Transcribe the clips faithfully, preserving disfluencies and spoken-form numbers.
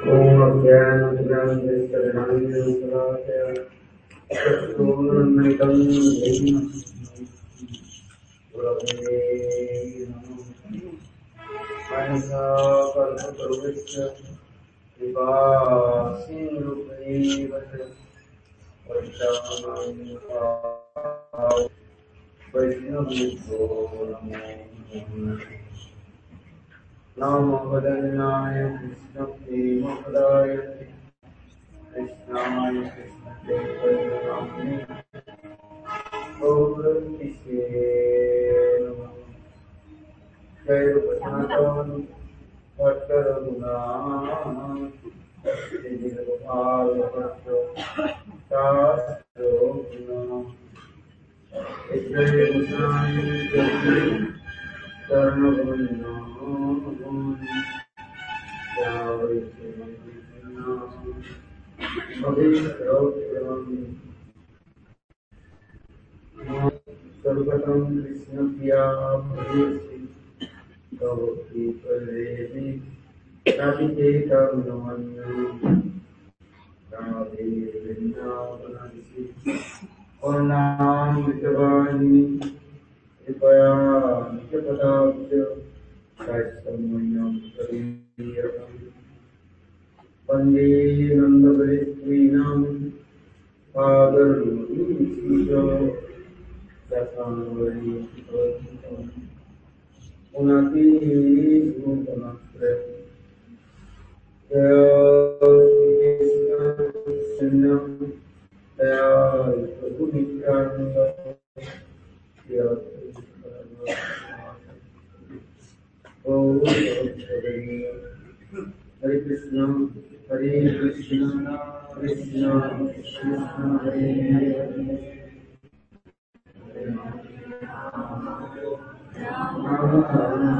Namo Vadanyaya Krishna Premapadaaya Krishnaya Krishna Chaitanya Gauramishe Jai Sanatana Bhatta Raghunatha Jai Gopal Bhatta Shastro Guna Jai Goswami Jai Karna Guna Jai Sarvatam Krishna Priya Bhavesi Kavati Parvesi Radhike Karunamanya Radhe Vrindavanasi Ornam Vitavani Kripaya Nityapadabhya Kaistamanyam Sariyakam Pande Nandavaritvinam Padarudisisha Sasanvari Pratham Unati Supanasre Jaya Krishna Jaya Prabhu Nityananda Jaya Hare Krishna, Hare Krishna, Krishna Krishna, Hare Hare, Rama Rama,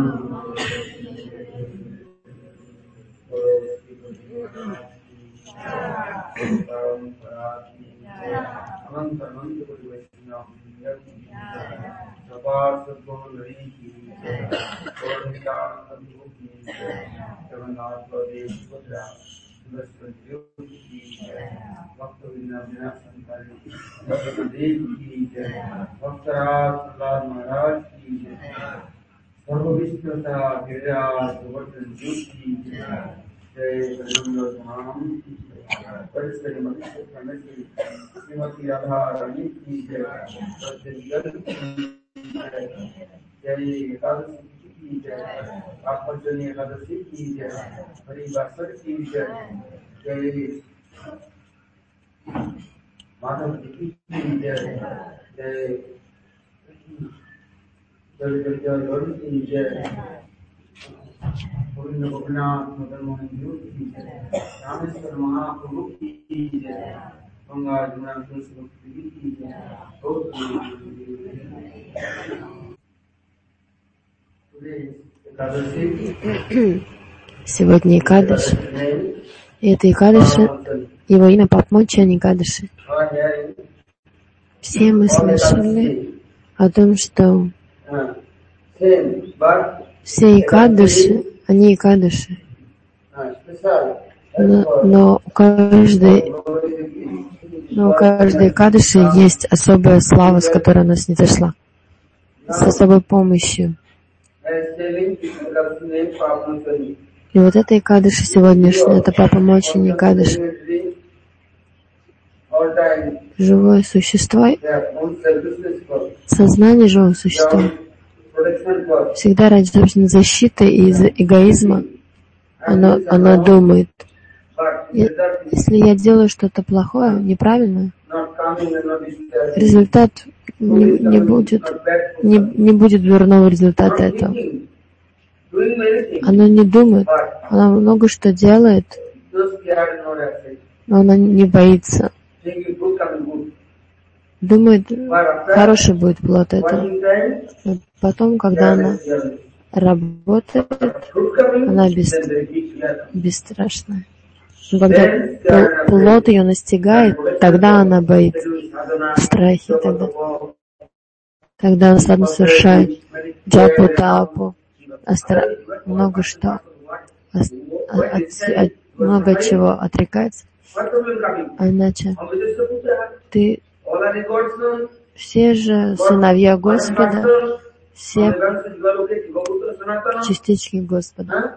Ananta Ananta Puri Vaishnava, Sabar Sadguru Hari Ki, Gauranga Sadguru Ki, Jagannath Pradesh Putra, Vasudeva Ki, Bhakta Vinaya Santari, Bhakta Dev Ki, Bhaktaraj Prahlad Maharaj Ki, Sarva Vishnata Giriraj Govardhan Ji Ki, Jai Bajranga Dham, Parishari Madhya Pranati, Srimati Radha Rani Ki, Jai Jai Ekadasi Ki Jai, Atmajani Ekadasi Ki Jai, Hari Vasar Ki Jai, Jai Madhav Ki Jai, Jai Jai Jai Jai Ki Jai, Govinda Gopinath Madan Mohan Ji Ki Jai, Rameshwar Mahaprabhu Ki Jai, Ganga Jamuna Tulsi Ki Jai, Сегодня Экадаши, и это Экадаши, его имя Папмочи Экадаши. Все мы слышали о том, что все Экадаши, они Экадаши, но, но у каждой, но у каждой Экадаши есть особая слава, с которой она снизошла, с особой помощью. И вот это Экадаши сегодняшняя, это Папа Мочи Экадаши. Живое существо, сознание живого существа всегда ради собственной защиты и из-за эгоизма оно, оно думает, если я делаю что-то плохое, неправильное, результат не, не будет, не, не будет дурного результата этого. Оно не думает, оно много что делает, но оно не боится. Думает, хороший будет плод этого. Но потом, когда она работает, она бес, бесстрашная. Но когда плод ее настигает, тогда она боится, в страхе. Тогда, тогда она сам совершает джапу, тапу, астра, много что. От, от, от, много чего отрекается. А иначе ты, все же сыновья Господа, все частички Господа.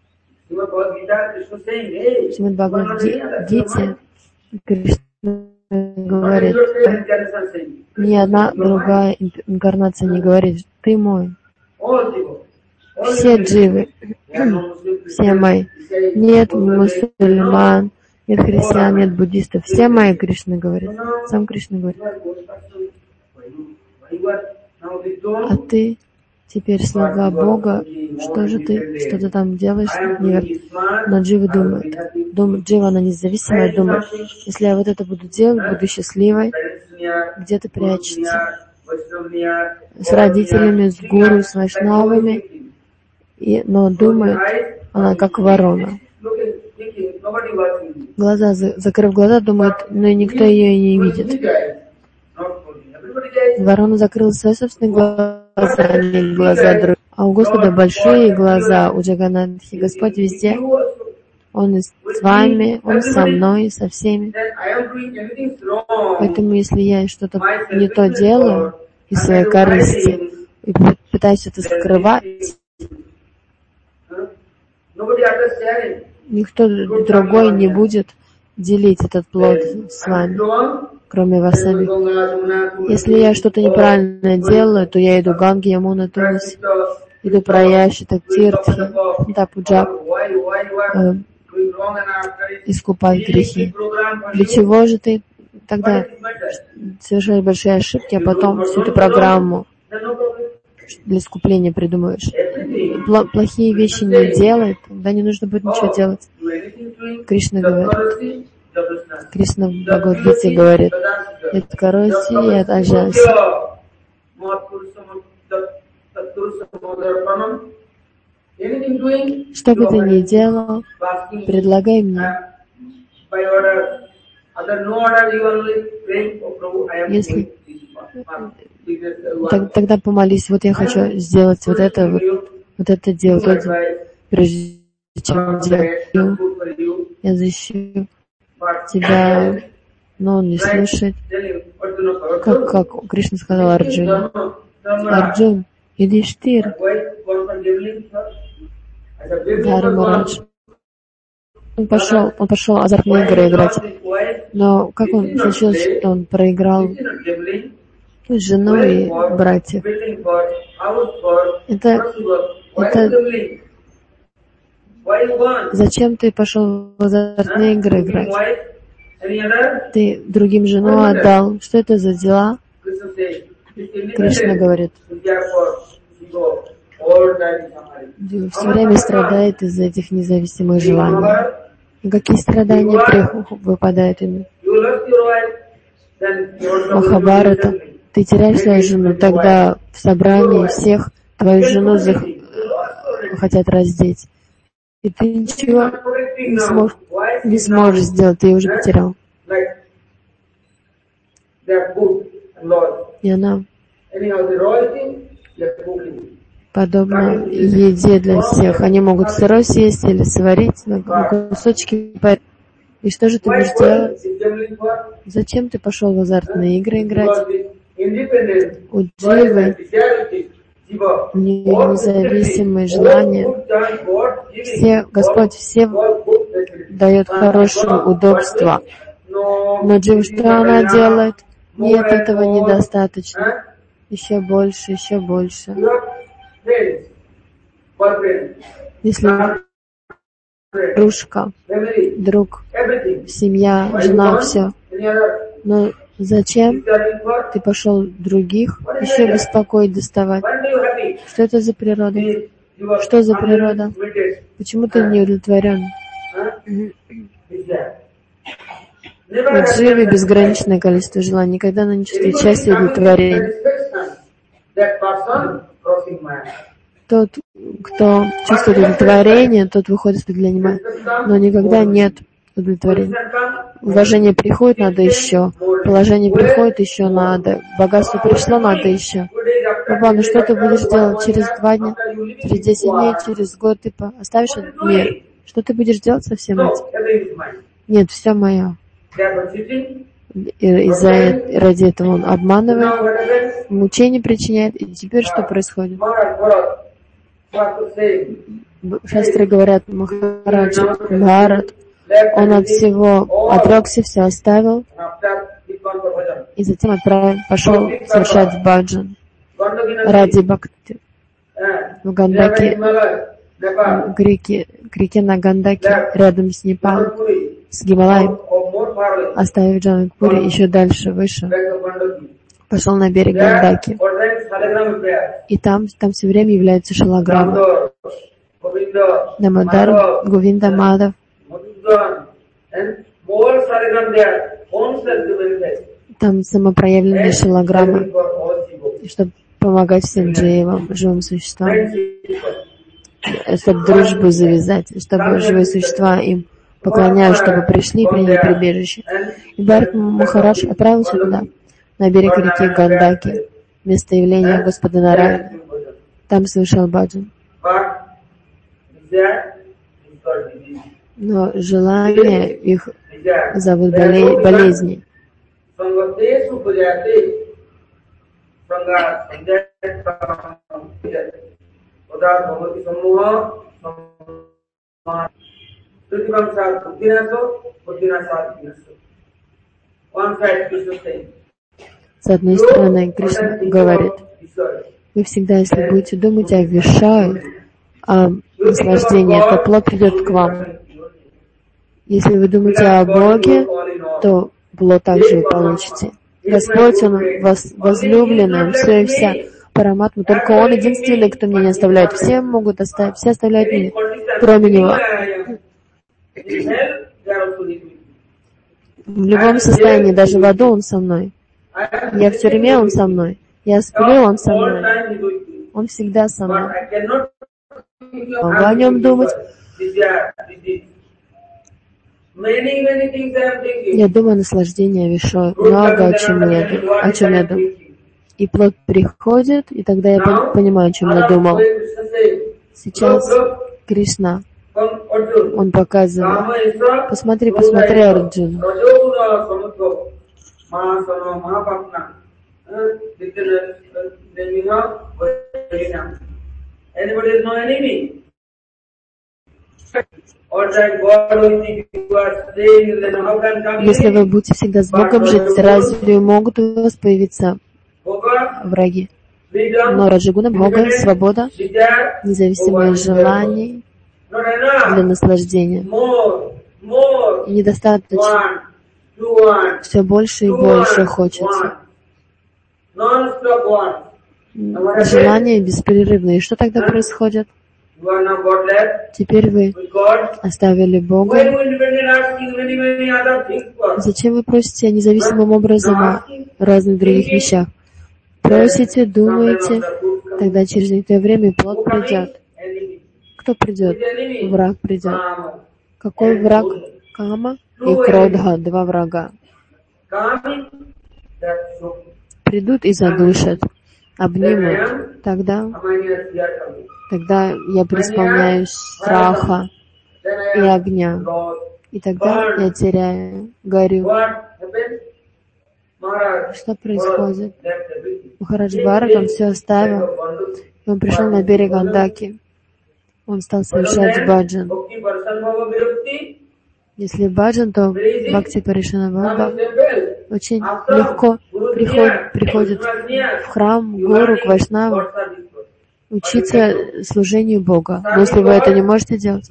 Шримад Бхагавад-гите Кришна говорит, ни одна другая инкарнация не говорит, ты мой. Все дживы, все мои. Нет мусульман, нет христиан, нет буддистов. Все мои, Кришна говорит. Сам Кришна говорит. А ты теперь слуга Бога, что же ты, что ты там делаешь? Нет. Но джива думает. Дум, джива, она независимая, думает, если я вот это буду делать, буду счастливой, где-то прячется. С родителями, с гуру, с вайшнавами. И, но думает, она как ворона. Глаза, закрыв глаза, думает, но никто ее и не видит. Ворона закрыла свои собственные глаза, а не глаза других. А у Господа большие глаза, у Джаганнатхи. Господь везде. Он с вами, Он со мной, со всеми. Поэтому, если я что-то не то делаю из своей корысти и пытаюсь это скрывать, никто другой не будет делить этот плод с вами, кроме вас самих. Если я что-то неправильно делаю, то я иду Ганги, Ямуна, Туласи, иду Праяши, Тиртхи, Пуджаб, э, искупать грехи. Для чего же ты тогда совершаешь большие ошибки, а потом всю эту программу для искупления придумываешь? Плохие вещи не делай, тогда не нужно будет ничего делать. Кришна говорит, Кришна в Бхагавад-гите говорит, это Кароси и это Аджаси. Что бы ты ни делал, предлагай мне. Если тогда помолись, вот я хочу сделать вот это, вот, вот это делать, вот, прежде чем делать, я защищу тебя, но он не слушает. Как, как Кришна сказал Арджуне, Арджун, иди штир. Дхармарадж. Он пошел, он пошел азартные игры играть. Но как он случилось, что он проиграл жену и братьев? Это, это зачем ты пошел в азартные игры играть? Ты другим жену отдал. Что это за дела? Кришна говорит, все время страдает из-за этих независимых желаний. И какие страдания выпадают ему? Махабхарата. Ты теряешь свою жену, тогда в собрании всех твою жену зах... хотят раздеть. И ты ничего не сможешь, не сможешь сделать, ты ее уже потерял. И она подобно еде для всех. Они могут сырой съесть или сварить на кусочки. И что же ты будешь делать? Зачем ты пошел в азартные игры играть? У дживы независимые желания. Все, Господь все дает хорошее удобство. Но джива, что она делает? Нет, этого недостаточно. Еще больше, еще больше. Если дружка, друг, семья, жена, все. Но зачем ты пошел других еще беспокоить, доставать? Что это за природа? Что за природа? Почему ты не удовлетворен? У дживы безграничное количество желаний. Никогда она не чувствует счастья и удовлетворения. Тот, кто чувствует удовлетворение, тот выходит из-под влияния, но никогда нет удовлетворения. Уважение приходит, надо еще. Положение приходит, еще надо. Богатство пришло, надо еще. Папа, что ты будешь делать через два дня, через десять дней, через год? Ты оставишь этот мир. Что ты будешь делать со всем этим? Нет, все мое. И из-за ради этого он обманывает, мучения причиняет. И теперь что происходит? Шастры говорят, Махараджа, Бхарат, он от всего отрекся, все оставил, и затем отправил, пошел совершать баджан ради бхакти. В Гандаке, в реке, к реке на Гандаке, рядом с Непалом, с Гималаем, оставив Джанакпури, еще дальше, выше, пошел на берег Гандаки. И там, там все время является шалаграма. Дамодар, Говинда, Мадав. Там самопроявленные шалаграммы, чтобы помогать всем дживам, живым существам, чтобы дружбу завязать, чтобы живые существа им поклоняются, чтобы пришли и приняли прибежище. И Бхарат Махарадж отправился туда, на берег реки Гандаки, место явления Господа Нараяна. Там совершал баджан. Но желания их зовут боле- болезни. С одной стороны, Кришна говорит, вы всегда, если будете думать о Вишае, о наслаждении, то плод придет к вам. Если вы думаете о Боге, то плод также вы получите. Господь, Он воз, возлюбленный, Он все и вся. Параматма, только Он единственный, кто меня не оставляет. Все могут оставить, все оставляют меня, кроме Него. В любом состоянии, даже в аду Он со мной. Я в тюрьме, Он со мной. Я сплю, Он со мной. Он всегда со мной. Могу о Нем думать. Я думаю о наслаждении Вишой. Много о чем я, о чем я думаю. И плод приходит, и тогда я понимаю, о чем я думал. Сейчас Кришна, Он показывает. Посмотри, посмотри, Арджуна. Если вы будете всегда с Богом жить, разве могут у вас появиться враги? Но Раджагуна, Бога, свобода, независимое желание для наслаждения. И недостаточно. Все больше и больше хочется. Желание беспрерывное. И что тогда происходит? Теперь вы оставили Бога. Зачем вы просите независимым образом о разных других вещах? Просите, думаете, тогда через некоторое время плод придет. Кто придет? Враг придет. Какой враг? Кама и Кродха, два врага. Придут и задушат, обнимут. Тогда, тогда я преисполняюсь страха и огня. И тогда я теряю, горю. Что происходит? Махарадж Бхарат, он все оставил. И он пришел на берег Гандаки. Он стал совершать баджан. Если баджан, то Бхакти Паришана Баба очень легко приходит, приходит в храм, в гору, к Вайшнаву, учиться служению Бога. Но если вы это не можете делать,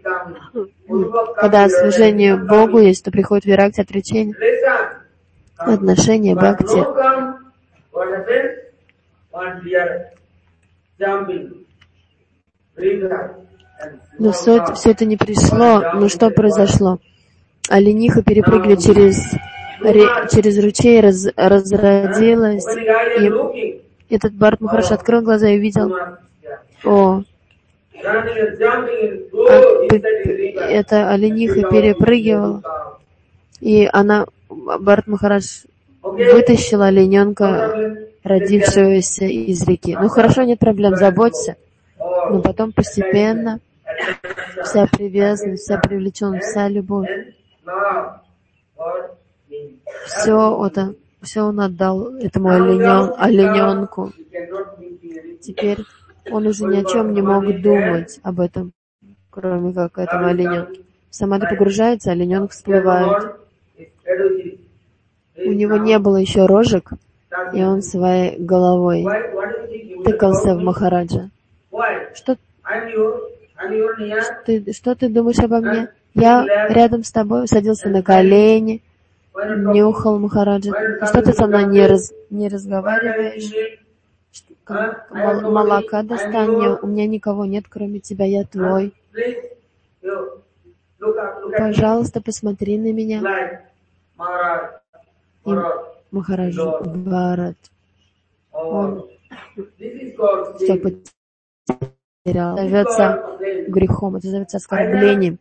когда служение Богу есть, то приходит виракти, отречение, отношение Бхакти. Но все это, все это не пришло. Ну что произошло? Олениха перепрыгли через, ре, через ручей, раз, разродилась. И этот Бхарат Махарадж открыл глаза и увидел, о, а, эта олениха перепрыгивала. И она, Бхарат Махарадж, вытащила олененка, родившегося из реки. Ну хорошо, нет проблем, заботься. Но потом постепенно вся привязанность, вся привлеченность, вся любовь. Все это, все он отдал этому оленен, олененку. Теперь он уже ни о чем не мог думать об этом, кроме как этому олененку. В самадхи погружается, олененок всплывает. У него не было еще рожек, и он своей головой тыкался в Махараджа. Что, ты, что ты думаешь обо мне? Я рядом с тобой, садился на колени, нюхал Махараджа. Что ты со мной не, раз, не разговариваешь? Мол, молока достань мне, у меня никого нет, кроме тебя, я твой. Пожалуйста, посмотри на меня. И Махарадж Бхарат, он все потерял. Это зовется грехом, это зовется оскорблением.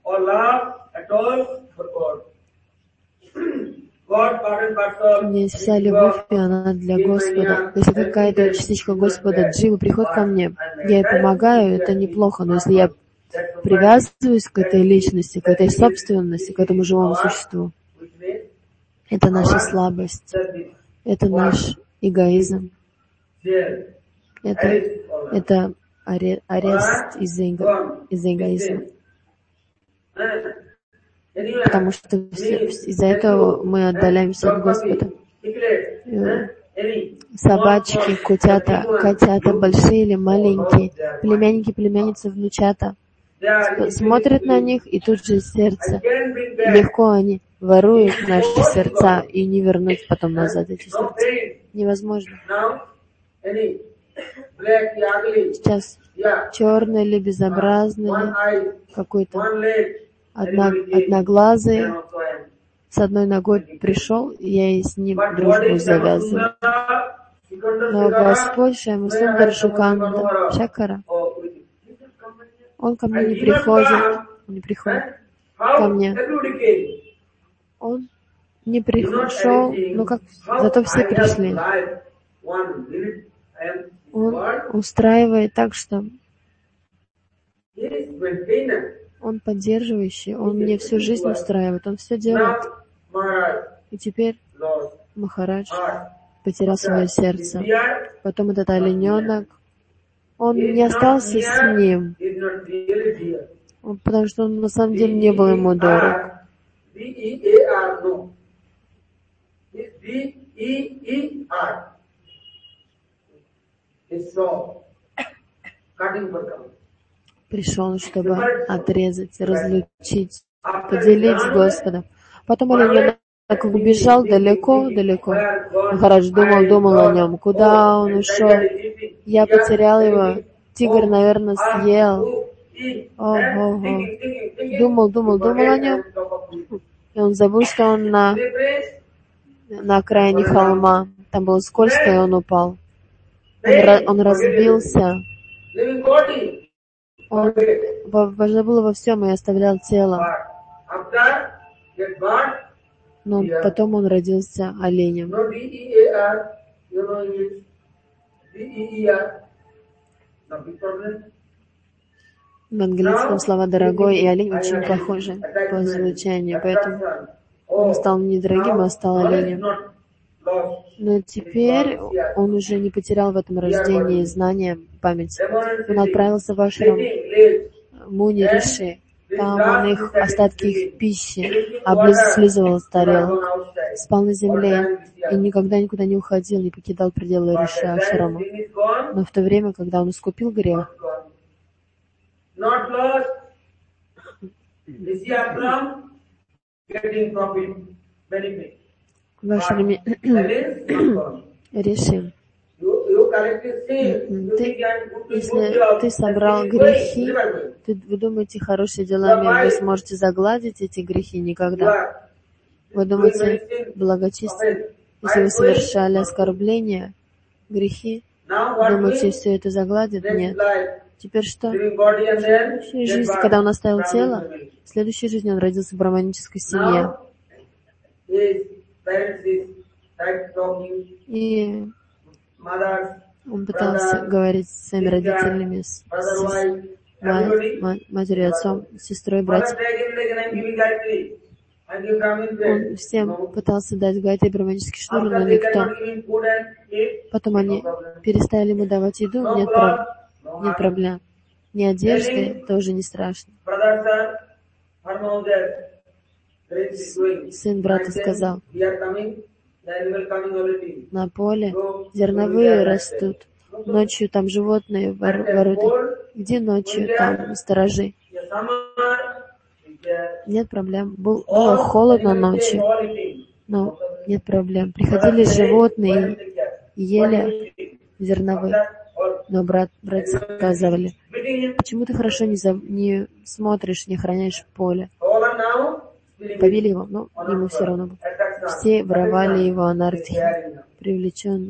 У меня есть вся любовь, и она для Господа. Если какая-то частичка Господа, джива, приходит ко мне, я ей помогаю, это неплохо, но если я привязываюсь к этой личности, к этой собственности, к этому живому существу, это наша слабость, это наш эгоизм, это, это аре, арест из-за, эго, из-за эгоизма. Потому что из-за этого мы отдаляемся от Господа. Собачки, котята, котята, большие или маленькие, племянники, племянницы, внучата, смотрят на них, и тут же сердце. Легко они воруют наши сердца, и не вернуть потом назад эти сердца. Невозможно. Сейчас черный или безобразный, или какой-то одно, одноглазый, с одной ногой пришел, и я и с ним дружбу завязываю. Но Господь Шьямасундар Шуканда Чакара, он ко мне не приходит, не приходит ко мне. Он не пришел, ну как, зато все пришли. Он устраивает так, что он поддерживающий, он мне всю жизнь устраивает, он все делает. И теперь Махарадж потерял свое сердце. Потом этот олененок, он не остался с ним, потому что он на самом деле не был ему дорог. Пришел, чтобы отрезать, разлучить, поделить с Господом. Потом олененок убежал далеко-далеко. Махарадж думал, думал о нем. Куда он ушел? Я потерял его. Тигр, наверное, съел. Ого-го. Думал, думал, думал о нем. И он забыл, что он на, на окраине холма. Там было скользко, и он упал. Он, он разбился. Он забыл во всем и оставлял тело. Но потом он родился оленем. В английском слова «дорогой» и «олень» очень похожи по звучанию, поэтому он стал недорогим, а стал оленем. Но теперь он уже не потерял в этом рождении знания, память. Он отправился в ашрам Муни Риши. Там он их, остатки их пищи, облизывал с тарелок, спал на земле и никогда никуда не уходил, не покидал пределы Риши ашрама. Но в то время, когда он искупил грех, в ашраме Риши, Ты, если ты собрал грехи, ты, вы думаете, хорошими делами вы сможете загладить эти грехи? Никогда. Вы думаете, благочестие, если вы совершали оскорбления, грехи, думаете, все это загладит? Нет. Теперь что? В следующей жизни, когда он оставил тело, в следующей жизни он родился в браманической семье. И он пытался говорить с своими родителями, с, с мать, матерью, отцом, сестрой, братьям. Он всем пытался дать гайатри браманический шнур, но никто. Потом они перестали ему давать еду, нет, проб... нет проблем. Ни одежды, тоже не страшно. Сын брата сказал: на поле зерновые растут, ночью там животные воруют. Где ночью там сторожи? Нет проблем. Был, было холодно ночью, но нет проблем. Приходили животные и ели зерновые. Но брат, брат сказали: почему ты хорошо не, за, не смотришь, не охраняешь поле? Побили его, но ему все равно было. Все воровали его, анархия, привлеченные.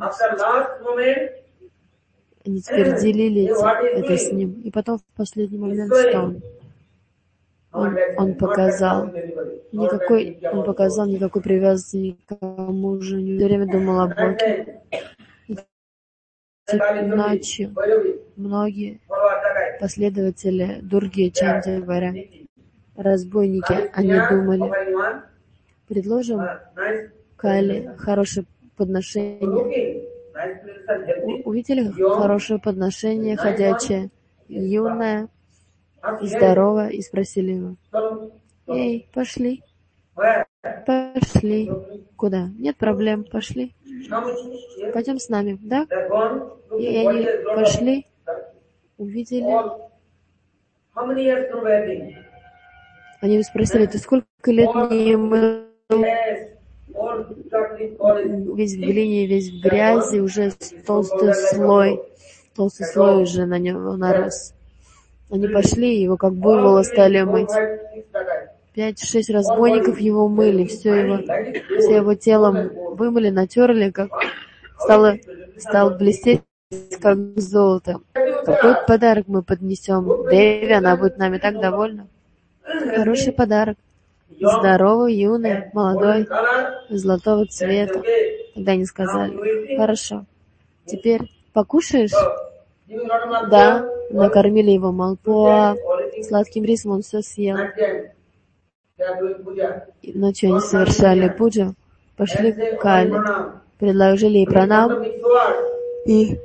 Они теперь делили это с ним. И потом в последний момент, что он, он, он показал, никакой, он показал никакой привязанности никому уже. Не все время думал о Боге. Ночью многие последователи Дурги, Чанди, Варя, разбойники, они думали: предложим Кали хорошее подношение. У- увидели хорошее подношение, ходячее, юное и здоровое, и спросили его: эй, пошли, пошли. Куда? Нет проблем, пошли. Пойдем с нами, да? И они пошли, увидели. Они спросили: ты сколько лет не мыл? Весь в глине, весь в грязи, уже толстый слой, толстый слой уже на нем нарос. Они пошли, его как буйвола стали мыть. Пять-шесть разбойников его мыли, все его, все его телом вымыли, натерли, как стало, стал блестеть, как золото. Какой подарок мы поднесем Деви, она будет нами так довольна. Хороший подарок. Здоровый, юный, молодой, золотого цвета. Тогда они сказали: хорошо, теперь покушаешь? Да, накормили его малпуа, сладким рисом, он все съел. И ночью они совершали пуджу, пошли к Кали, предложили ей пранам и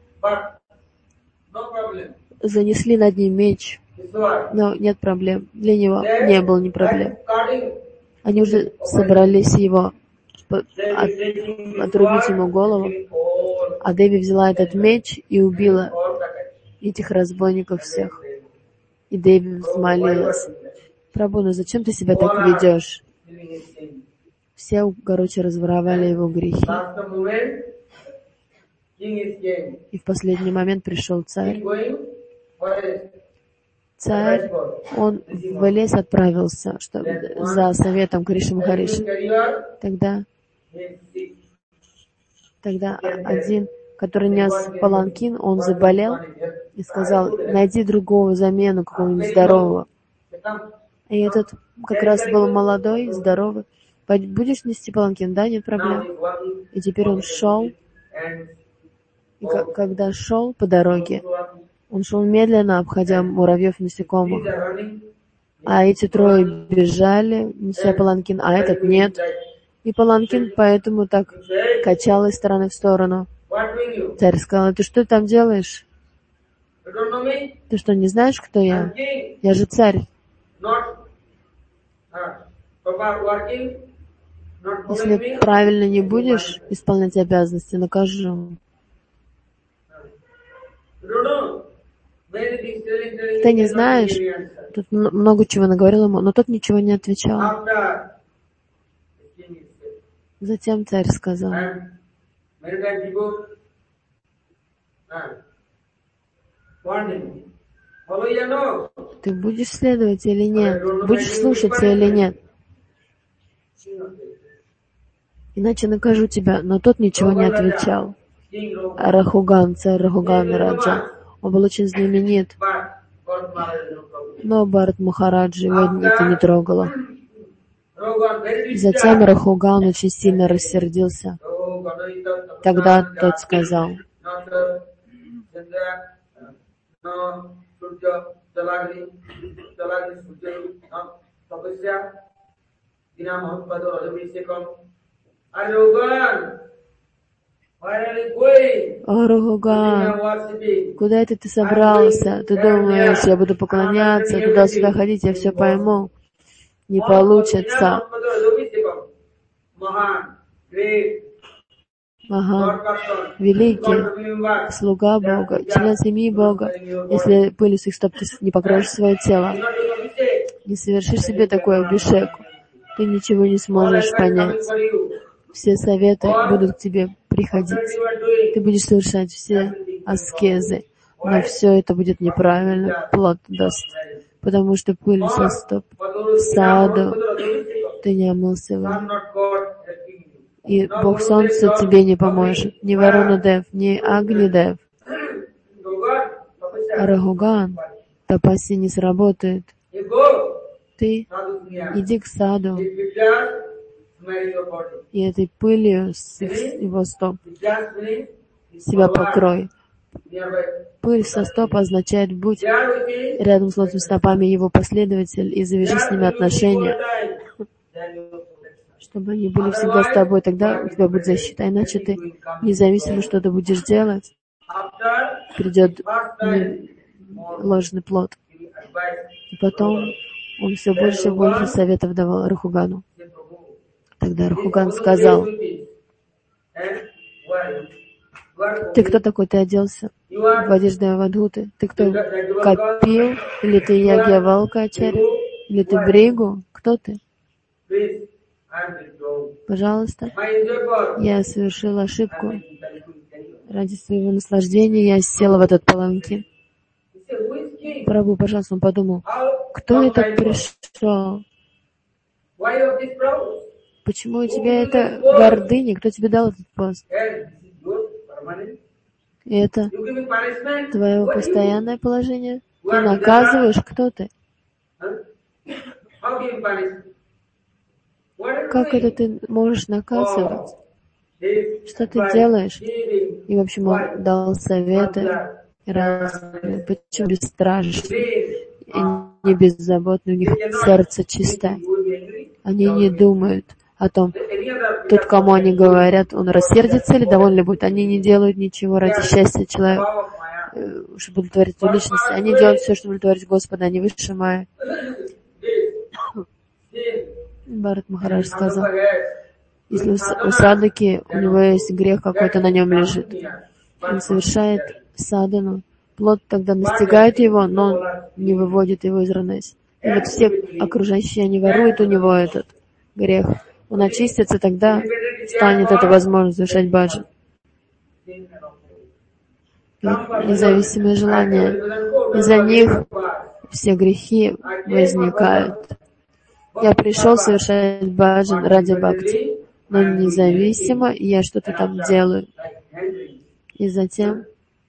занесли над ним меч. Но нет проблем. Для него не было ни проблем. Они уже собрались его от, отрубить ему голову, а Деви взяла этот меч и убила этих разбойников всех. И Деви взмолилась: Прабху, ну зачем ты себя так ведешь? Все, короче, разворовали его грехи. И в последний момент пришел царь. Царь, он в лес отправился, что, за советом Кришны Махариши. Тогда, тогда один, который нес паланкин, он заболел и сказал: найди другого замену, какого-нибудь здорового. И этот как раз был молодой, здоровый. Будешь нести паланкин? Да, нет проблем. И теперь он шел, и когда шел по дороге, он шел медленно, обходя муравьев и насекомых. А эти трое бежали, неся паланкин, а этот нет. И паланкин поэтому так качал из стороны в сторону. Царь сказал: ты что там делаешь? Ты что, не знаешь, кто я? Я же царь. Если правильно не будешь исполнять обязанности, накажу. Ты не знаешь, тут много чего наговорил ему, но тот ничего не отвечал. Затем царь сказал: ты будешь следовать или нет? Будешь слушаться или нет? Иначе накажу тебя. Но тот ничего не отвечал. Рахуган, царь Рахуган Раджа, он был очень знаменит. Но Бхарат Махараджа его это не трогало. Затем Рахуган очень сильно рассердился. Тогда тот сказал: Арухуган, куда это ты собрался? Ты думаешь, я буду поклоняться, туда-сюда ходить, я все пойму. Не получится. Ага, великий слуга Бога, член семьи Бога. Если пылью своих стоп ты не покроешь свое тело, не совершишь себе такое абишеку, ты ничего не сможешь понять. Все советы будут к тебе приходить. Ты будешь совершать все аскезы, но все это будет неправильно, плод даст. Потому что пыль со стоп в саду, ты не омылся в ней. И Бог Солнца тебе не поможет. Ни Варунадев, ни Агнидев. Рахуган, тапаси не сработает. Ты иди к саду, и этой пылью с его стоп себя покрой. Пыль со стоп означает «будь рядом с лотосными стопами его последователь и завяжи с ними отношения, чтобы они были всегда с тобой, тогда у тебя будет защита. Иначе ты, независимо, что ты будешь делать, придет ложный плод. И потом он все больше и больше советов давал Рахугану. Тогда Рахуган сказал: ты кто такой? Ты оделся в одежду Авадхуты? Ты кто? Капил? Или ты Ягьявалкачарья? Или ты Бригу? Кто ты? Пожалуйста, я совершила ошибку. Ради своего наслаждения я села в этот паланкин. Прабху, пожалуйста, он подумал, кто это пришел? Почему у тебя это гордыня? Кто тебе дал этот пост? И это твое постоянное положение? Ты наказываешь? Кто ты? Как это ты можешь наказывать? Что ты делаешь? И, в общем, он дал советы разные. Почему бесстрашные и не беззаботны? У них сердце чистое. Они не думают о том, тот, кому они говорят, он рассердится или доволен ли будет. Они не делают ничего ради счастья человека, чтобы удовлетворить свою личность. Они делают все, чтобы удовлетворить Господа, они выше Майя. Бхарат Махарадж сказал, если у садаки, у него есть грех какой-то, на нем лежит, он совершает садану, плод тогда настигает его, но он не выводит его из ранеси. И вот все окружающие, они воруют у него этот грех. Он очистится, тогда станет это возможно совершать баджан. Независимые желания, из-за них все грехи возникают. Я пришел совершать баджан ради бхакти, но независимо я что-то там делаю. И затем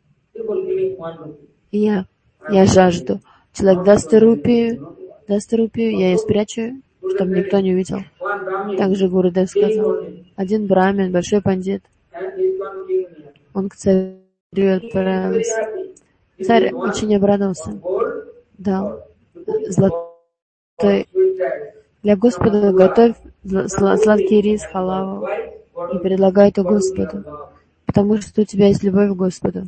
я, я жажду. Человек даст рупию, даст рупию, я ее спрячу, чтобы никто не увидел. Также Гурудев сказал, один брамин, большой пандит, он к царю отправился. Царь очень обрадовался, дал золотой. Для Господа готовь сладкий рис, халаву и предлагай это Господу, потому что у тебя есть любовь к Господу.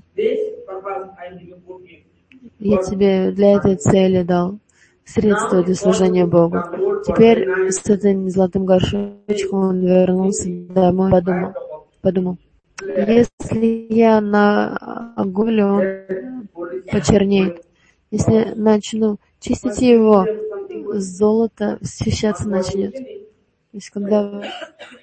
Я тебе для этой цели дал средства для служения Богу. Теперь с этим золотым горшочком он вернулся домой, подумал, подумал, если я на оголе, он почернеет. Если начну чистить его, золото освещаться начнет. То есть, когда вы,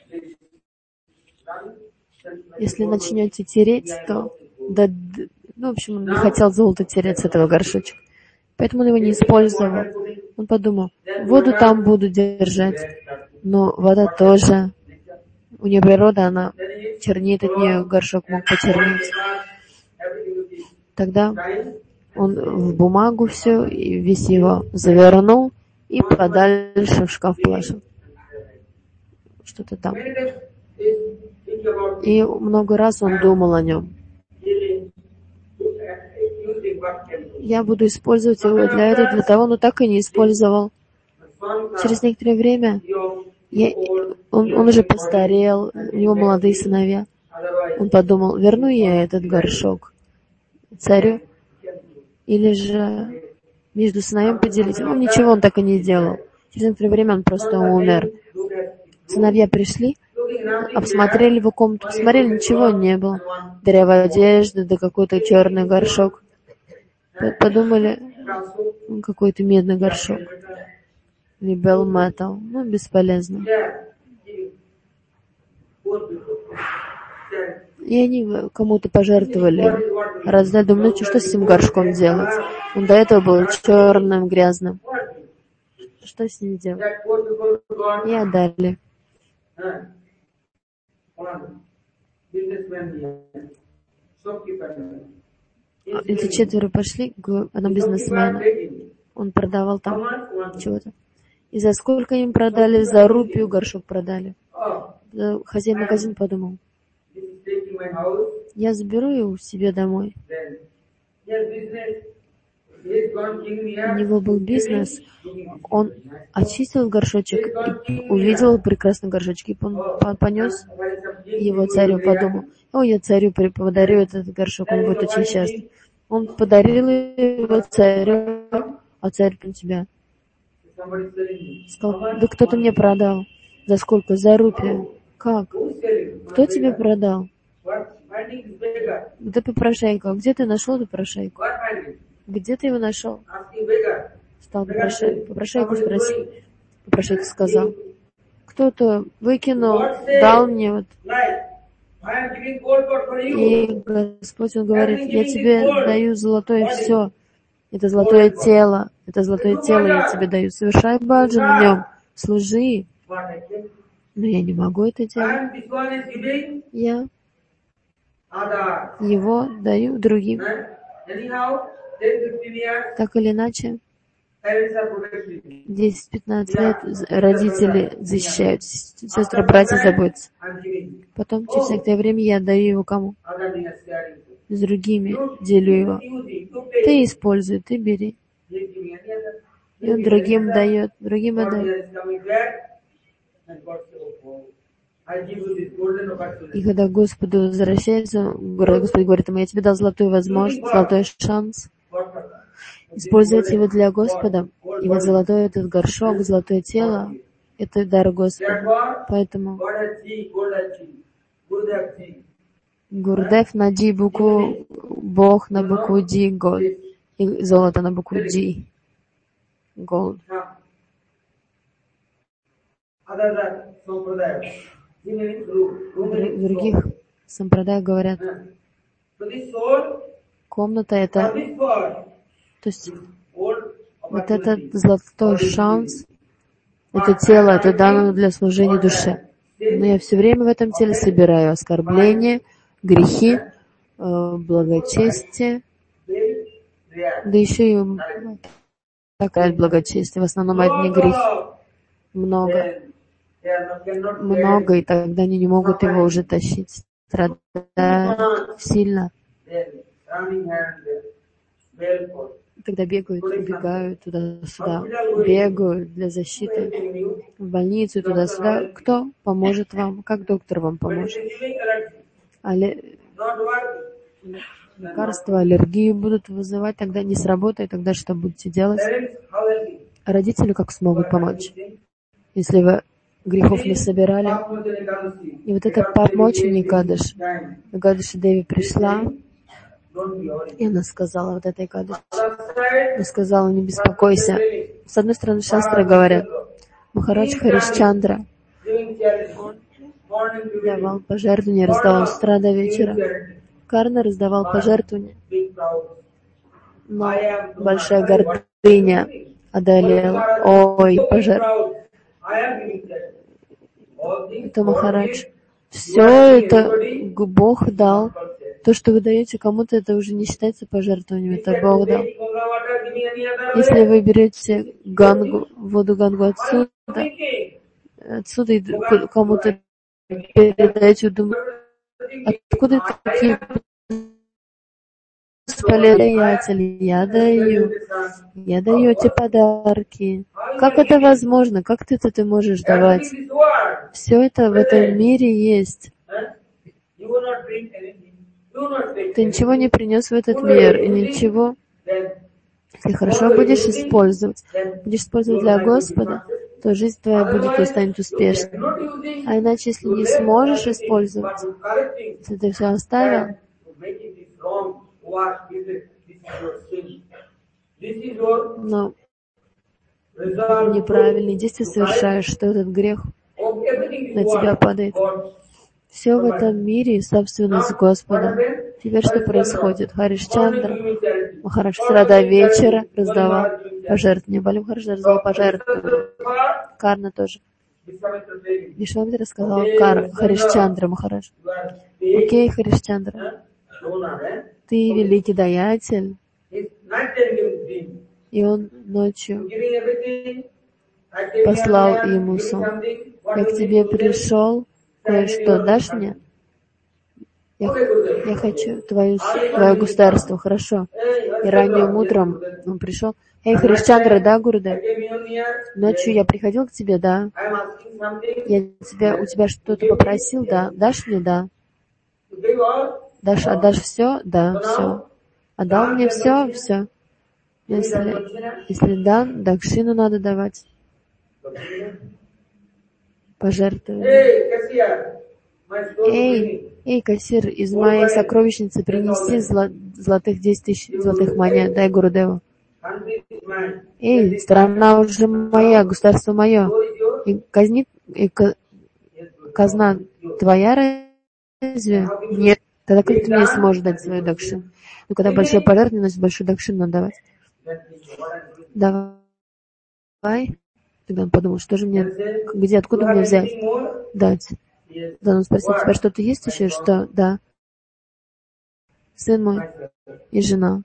если начнете тереть, то, да, ну, в общем, он не хотел золото терять с этого горшочка. Поэтому он его не использовал. Он подумал, воду там буду держать, но вода тоже, у нее природа, она чернеет от нее, горшок мог почернеть. Тогда он в бумагу все, и весь его завернул и подальше в шкаф положил. Что-то там. И много раз он думал о нем. я буду использовать его для этого, для того, но так и не использовал. Через некоторое время я, он, он уже постарел, у него молодые сыновья. Он подумал, верну я этот горшок царю, или же между сыновьями поделить. Ну, ничего он так и не сделал. Через некоторое время он просто умер. Сыновья пришли, обсмотрели его комнату, посмотрели, ничего не было. Дырявая одежда, да какой-то черный горшок. Подумали, какой-то медный горшок. Или bell metal. Ну, бесполезно. И они кому-то пожертвовали. Раздали, думали, что с этим горшком делать. Он до этого был черным, грязным. Что с ним делать? И отдали. Эти четверо пошли к одному бизнесмену. Он продавал там чего-то. И за сколько им продали? За рупию горшок продали. Хозяин магазина подумал, я заберу его себе домой. У него был бизнес. Он очистил горшочек и увидел прекрасный горшочек. И он понес его царю, подумал, о, я царю подарю этот горшок, он будет очень счастлив. Он подарил его царю, а царь про тебя сказал, да кто-то мне продал. За сколько? За рупию. Как? Кто тебе продал? Да попрошайка. Где ты нашел эту попрошайку? Где ты его нашел? Стал попрошайку. Попрошайку спросил. Попрошайка сказал, кто-то выкинул, дал мне вот. И Господь, Он говорит, я тебе даю золотое все. Это золотое тело. Это золотое тело я тебе даю. Совершай баджан в нем. Служи. Но я не могу это делать. Я его даю другим. Так или иначе, десять-пятнадцать лет родители защищают, сестры, братья заботятся. Потом, через некоторое время, я даю его кому? С другими делю его. Ты используй, ты бери. И он другим дает, другим отдает. И когда Господу возвращается, Господь говорит ему, я тебе дал золотую возможность, золотой шанс использовать его для Господа. И вот золотой этот горшок, золотое тело, это дар Господа. Поэтому Гурдев на Джи букву, Бог на букву Джи, Год. И золото на букву Джи. Gold. В других сампрадаях говорят, комната это, то есть вот этот золотой шанс, это тело, это дано для служения душе. Но я все время в этом теле собираю оскорбления, грехи, благочестие, да еще и такая благочестие, в основном одни грехи, много. Много, и тогда они не могут его уже тащить. Страдают сильно. Тогда бегают, убегают туда-сюда, бегают для защиты, в больницу туда-сюда. Кто поможет вам? Как доктор вам поможет? Але... Лекарства, аллергию будут вызывать, тогда не сработает, тогда что будете делать? Родители как смогут помочь? Если вы грехов не собирали. И вот это помоченник Гадыш. Гадыш Деви пришла, и она сказала вот этой Гадыш. Она сказала, не беспокойся. С одной стороны, шастры говорят, Махарадж Харишчандра давал пожертвования, раздавал с утра до вечера. Карна раздавал пожертвования. Но большая гордыня одолела. Ой, пожертвования. Это Махарадж. Все это Бог дал. То, что вы даете кому-то, это уже не считается пожертвованием, это Бог дал. Если вы берете гангу, воду гангу отсюда, отсюда и кому-то передаете, думаю, откуда такие бесполезный, я даю, я даю эти подарки. Как это возможно? Как ты это ты можешь давать? Все это в этом мире есть. Ты ничего не принес в этот мир, и ничего. Если хорошо будешь использовать, будешь использовать для Господа, то жизнь твоя будет и станет успешной. А иначе, если не сможешь использовать, если ты все оставил, но неправильные действия совершаешь, что этот грех на тебя падает. Все в этом мире собственность Господа. Теперь что происходит? Харишчандра Махарадж с утра вечера раздавал пожертвования. Балим Махарадж раздавал пожертвования. Карна тоже. Вишвамитра сказал Кар, Харишчандра Махарадж. Окей, Харишчандра, ты великий даятель. И он ночью послал ему сон. Я к тебе пришел, кое-что дашь мне? Я, я хочу твою, твое государство, хорошо. И ранним утром он пришел. Эй, Харишчандра, да, Гурудев? Ночью я приходил к тебе, да. Я тебя, у тебя что-то попросил, да. Дашь мне, да. Дашь, отдашь все? Да, все. Отдал мне все? Все. Если, если да, дакшину надо давать. Пожертвование. Эй, эй, кассир, из моей сокровищницы принеси зло, золотых десять тысяч золотых монет, дай Гурудеву. Эй, страна уже моя, государство мое. И казни, и казна твоя разве? Нет. Тогда как ты мне сможешь дать свою дакшину? Ну, когда большой пожертвование, значит большую дакшину надо давать. Давай. Тогда он подумал, что же мне, где, откуда мне взять, дать. Да, он спросил, у тебя что-то есть еще? Что? Да. Сын мой и жена.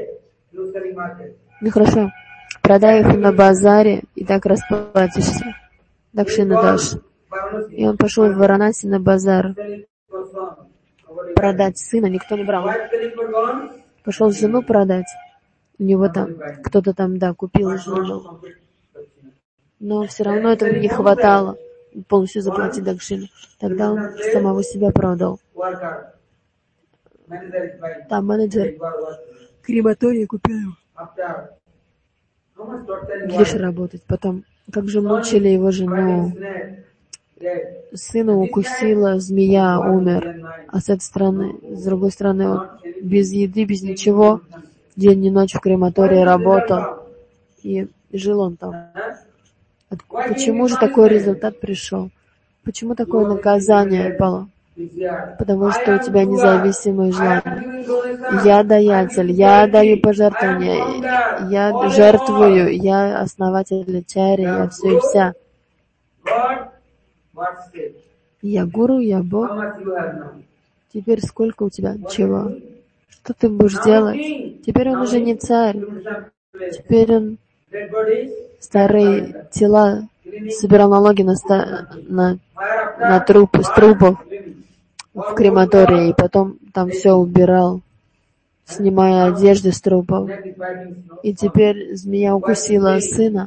Ну хорошо. Продай их на базаре, и так расплатишься. Дакшину дашь. И он пошел в Варанаси на базар. Продать сына никто не брал. Пошел жену продать. У него там, кто-то там, да, купил жену. Но все равно этого не хватало. Полностью заплатить дакшину. Тогда он самого себя продал. Там менеджер крематория купил его. Лишь работать. Потом, как же мучили его жену. Сына укусила змея, умер. А с этой стороны, с другой стороны, он без еды, без ничего, день и ночь в крематории работал. И жил он там. Почему же такой результат пришел? Почему такое наказание было? Потому что у тебя независимые желания. Я даятель, я даю пожертвования, я жертвую, я основатель ачарьи, я все и вся. Я гуру, я Бог. Теперь сколько у тебя? Чего? Что ты будешь делать? Теперь он уже не царь. Теперь он старые тела собирал налоги на, ста... на... на трупы, с трупов в крематории, и потом там все убирал, снимая одежды с трупов. И теперь змея укусила сына.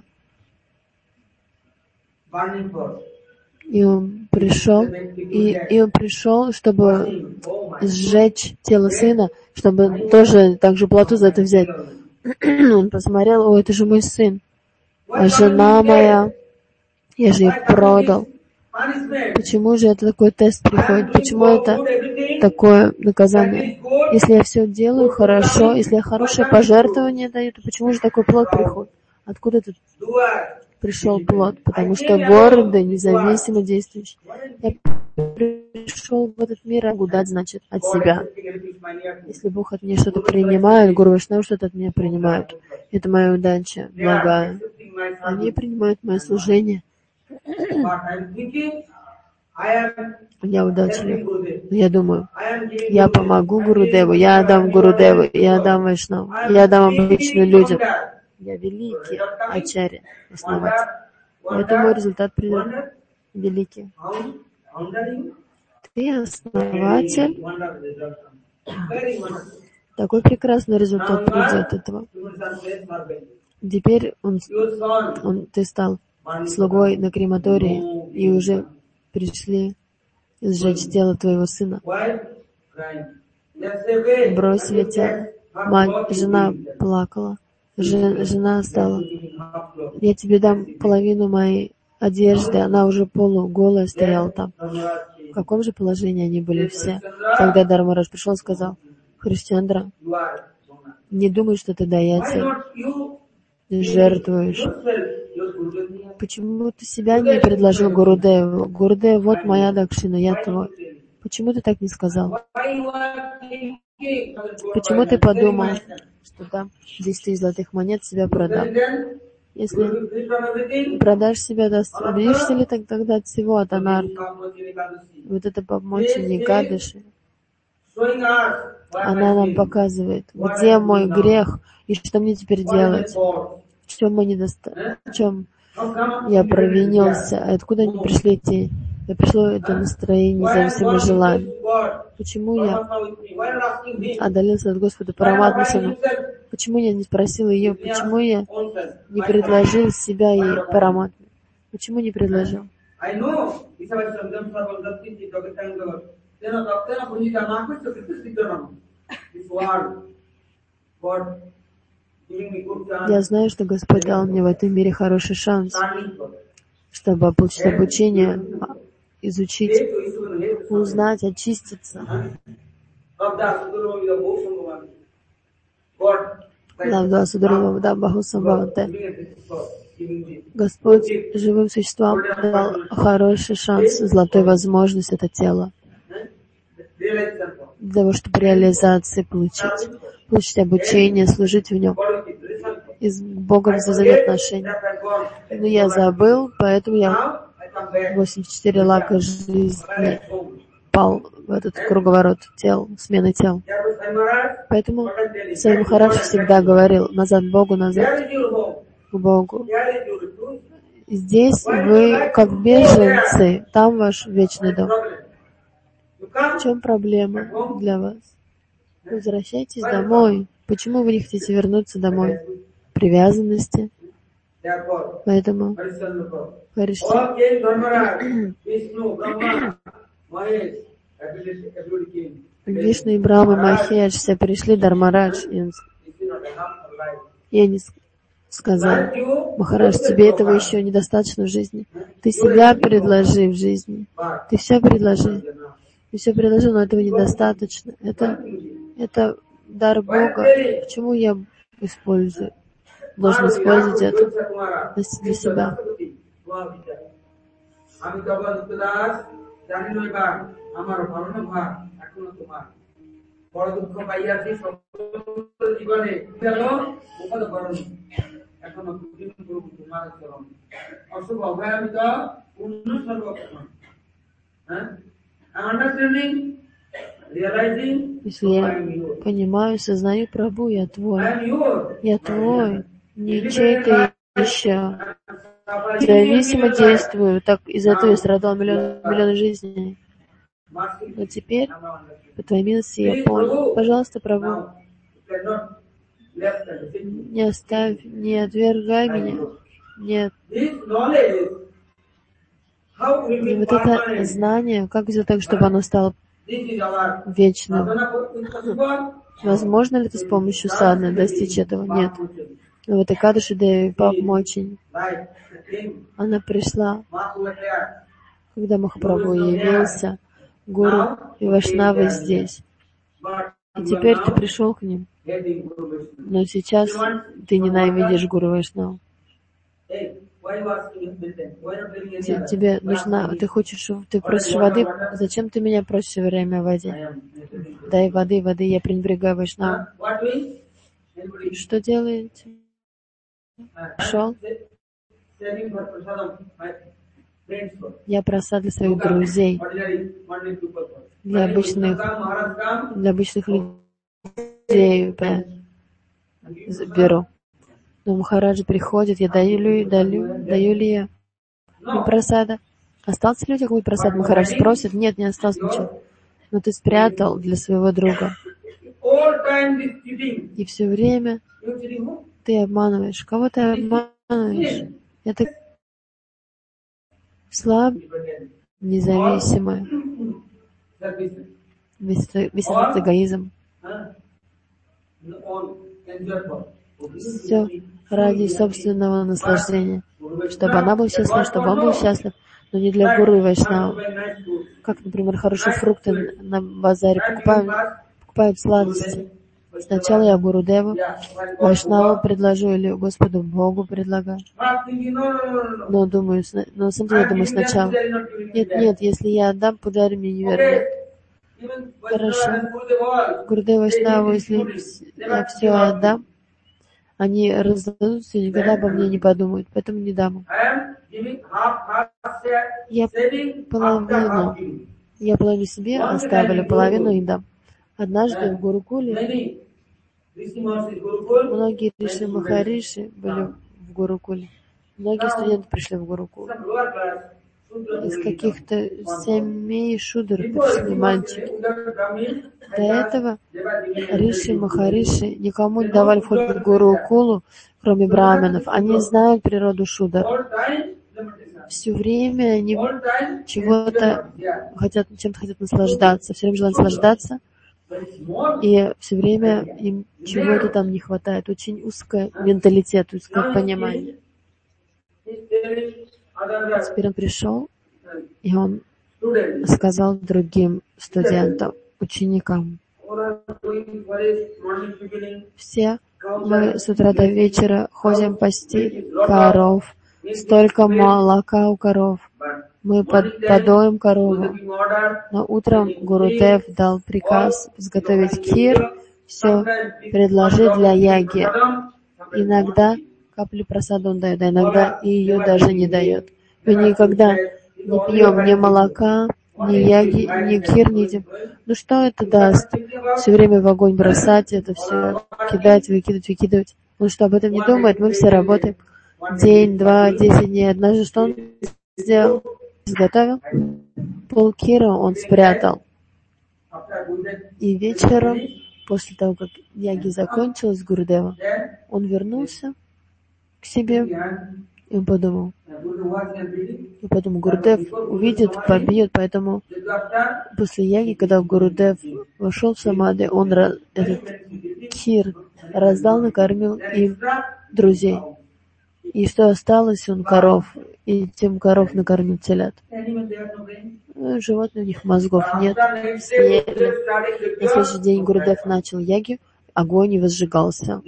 И он пришел, и, и он пришел, чтобы сжечь тело сына, чтобы тоже также плату за это взять. Он посмотрел, о, это же мой сын, а жена моя, я же их продал. Почему же это такой тест приходит? Почему это такое наказание? Если я все делаю хорошо, если я хорошее пожертвование даю, то почему же такой плод приходит? Откуда тут пришел плод? Потому что гордый, независимо действующий. Я пришел в этот мир, могу дать, значит, от себя. Если Бог от меня что-то принимает, Гуру Вайшнава что-то от меня принимают. Это моя удача, благая. Они принимают мое служение. Я удачлив. Я думаю, я помогу Гурудеву, я отдам Гурудеву, я отдам Вайшнаву, я отдам обычным людям. Я великий ачарья, основатель. Это мой результат придет великий. Ты основатель. Такой прекрасный результат придет от этого. Теперь он, он, ты стал слугой на крематории, и уже пришли сжечь тело твоего сына. Бросили тело. Мать, жена плакала. Жен, жена стала. Я тебе дам половину моей одежды. Она уже полуголая стояла там. В каком же положении они были все? Тогда Дharmaraj пришел и сказал: Хришчандра, не думай, что ты даятель. Ты жертвуешь. Почему ты себя не предложил Гурудеву? Гурудев, вот моя дакшина, я твой. Почему ты так не сказал? Почему ты подумал, что там десять тысяч золотых монет себя продам? Если продашь себя, лишишься ли так тогда от всего, от анарха? Вот это помочение Гадыши. Она нам показывает, где мой грех и что мне теперь делать. В чем мы недоста... в чем я провинился, а откуда они пришли эти... Я пришло это настроение независимых желаний. Почему я отдалился от Господа Параматмы? Почему я не спросил ее? Почему я не предложил себя ей Параматме? Почему не предложил? Я знаю, что Господь дал мне в этом мире хороший шанс, чтобы получить обучение, изучить, узнать, очиститься. Господь живым существам дал хороший шанс, золотой возможность это тело, для того, чтобы реализации получить, получить обучение, служить в нем, и с Богом завязать отношения. Но я забыл, поэтому я восемьдесят четыре лака жизни пал в этот круговорот тел, смены тел. Поэтому Святой Махарадж всегда говорил: назад к Богу, назад к Богу. Здесь вы как беженцы, там ваш вечный дом. В чем проблема для вас? Возвращайтесь домой. Почему вы не хотите вернуться домой? Привязанности. Поэтому Харишчандра, Вишну и Брахма, Махеш, все пришли, Дharmaraj, и они сказали: Махарадж, тебе этого еще недостаточно в жизни. Ты себя предложи в жизни. Ты все предложи. Ты все предложил, но этого недостаточно. Это, это дар Бога. Почему я использую? Должен использовать это для себя. Если я понимаю, сознаю, Прабху, я твой. Я твой. Не чей-то еще. Зависимо действую. Так из-за этого я страдал миллион, миллионы жизней. Но теперь, по твоей милости, я понял. Пожалуйста, Прабху, не оставь, не отвергай меня. Нет. И вот это знание, как сделать так, чтобы оно стало вечным? Возможно ли это с помощью садханы достичь этого? Нет. Но вот Экадаши Деви помочень, она пришла, когда Махапрабху явился, Гуру и Вайшнавы здесь. И теперь ты пришел к ним. Но сейчас ты ненавидишь Гуру Вайшнаву. Тебе нужна, ты хочешь, ты просишь воды, зачем ты меня просишь все время о воде? Дай воды, воды, я пренебрегаю Вайшнаву. Что делаете? Шел. Я просад для своих друзей, для обычных, для обычных людей беру. Но Махараджа приходит, я даю ли, даю, даю ли я им просада? Остался ли у тебя какой-то просад? Махарадж спросит. Нет, не осталось ничего. Но ты спрятал для своего друга. И все время ты обманываешь. Кого ты обманываешь? Это слабый, независимый. Весь, весь этот эгоизм. Все ради собственного наслаждения. Чтобы она была счастлива, чтобы он был счастлив, но не для гуру и вайшнава. Как, например, хорошие фрукты на базаре покупают, покупают сладости. Сначала я Гурудеву, Вайшнаву предложу или Господу Богу предлагаю. Но думаю, но на самом деле я думаю сначала. Нет, нет, если я отдам, подарю мне не вернет. Хорошо. Гурудеву, Вайшнаву, если я все отдам, они раздадутся и никогда обо мне не подумают, поэтому не дам. Я половину, я половину себе оставлю, половину им дам. Однажды в Гурукуле многие Риши Махариши были в Гурукуле. Многие студенты пришли в Гурукул. Из каких-то семей шудр пришли мальчики. До этого Риши Махариши никому не давали вход в Гурукулу, кроме браминов. Они знают природу шудр. Все время они чего-то хотят, чем-то хотят наслаждаться, все время желают наслаждаться. И все время им чего-то там не хватает. Очень узкий менталитет, узкое понимание. Теперь он пришел, и он сказал другим студентам, ученикам: все мы с утра до вечера ходим пасти коров, столько молока у коров. Мы под, подоим корову. Но утром Гурудев дал приказ изготовить кир, все предложить для яги. Иногда каплю прасада он дает, а иногда и ее даже не дает. Мы никогда не пьем ни молока, ни яги, ни кир, ни едим. Ну что это даст? Все время в огонь бросать, это все кидать, выкидывать, выкидывать. Он что, об этом не думает? Мы все работаем. День, два, десять дней. Однажды что он сделал? Изготовил. Полкира он спрятал. И вечером, после того, как яги закончилась, Гурудева, он вернулся к себе, и он подумал, и подумал, Гурудев увидит, побьет, поэтому после яги, когда Гурудев вошел в самадхи, он этот кир раздал, накормил им друзей. И что осталось, он коров, и тем коров накормил телят. Ну, животные, у них мозгов нет, съели. На следующий день Гурудев начал яги, огонь не возжигался.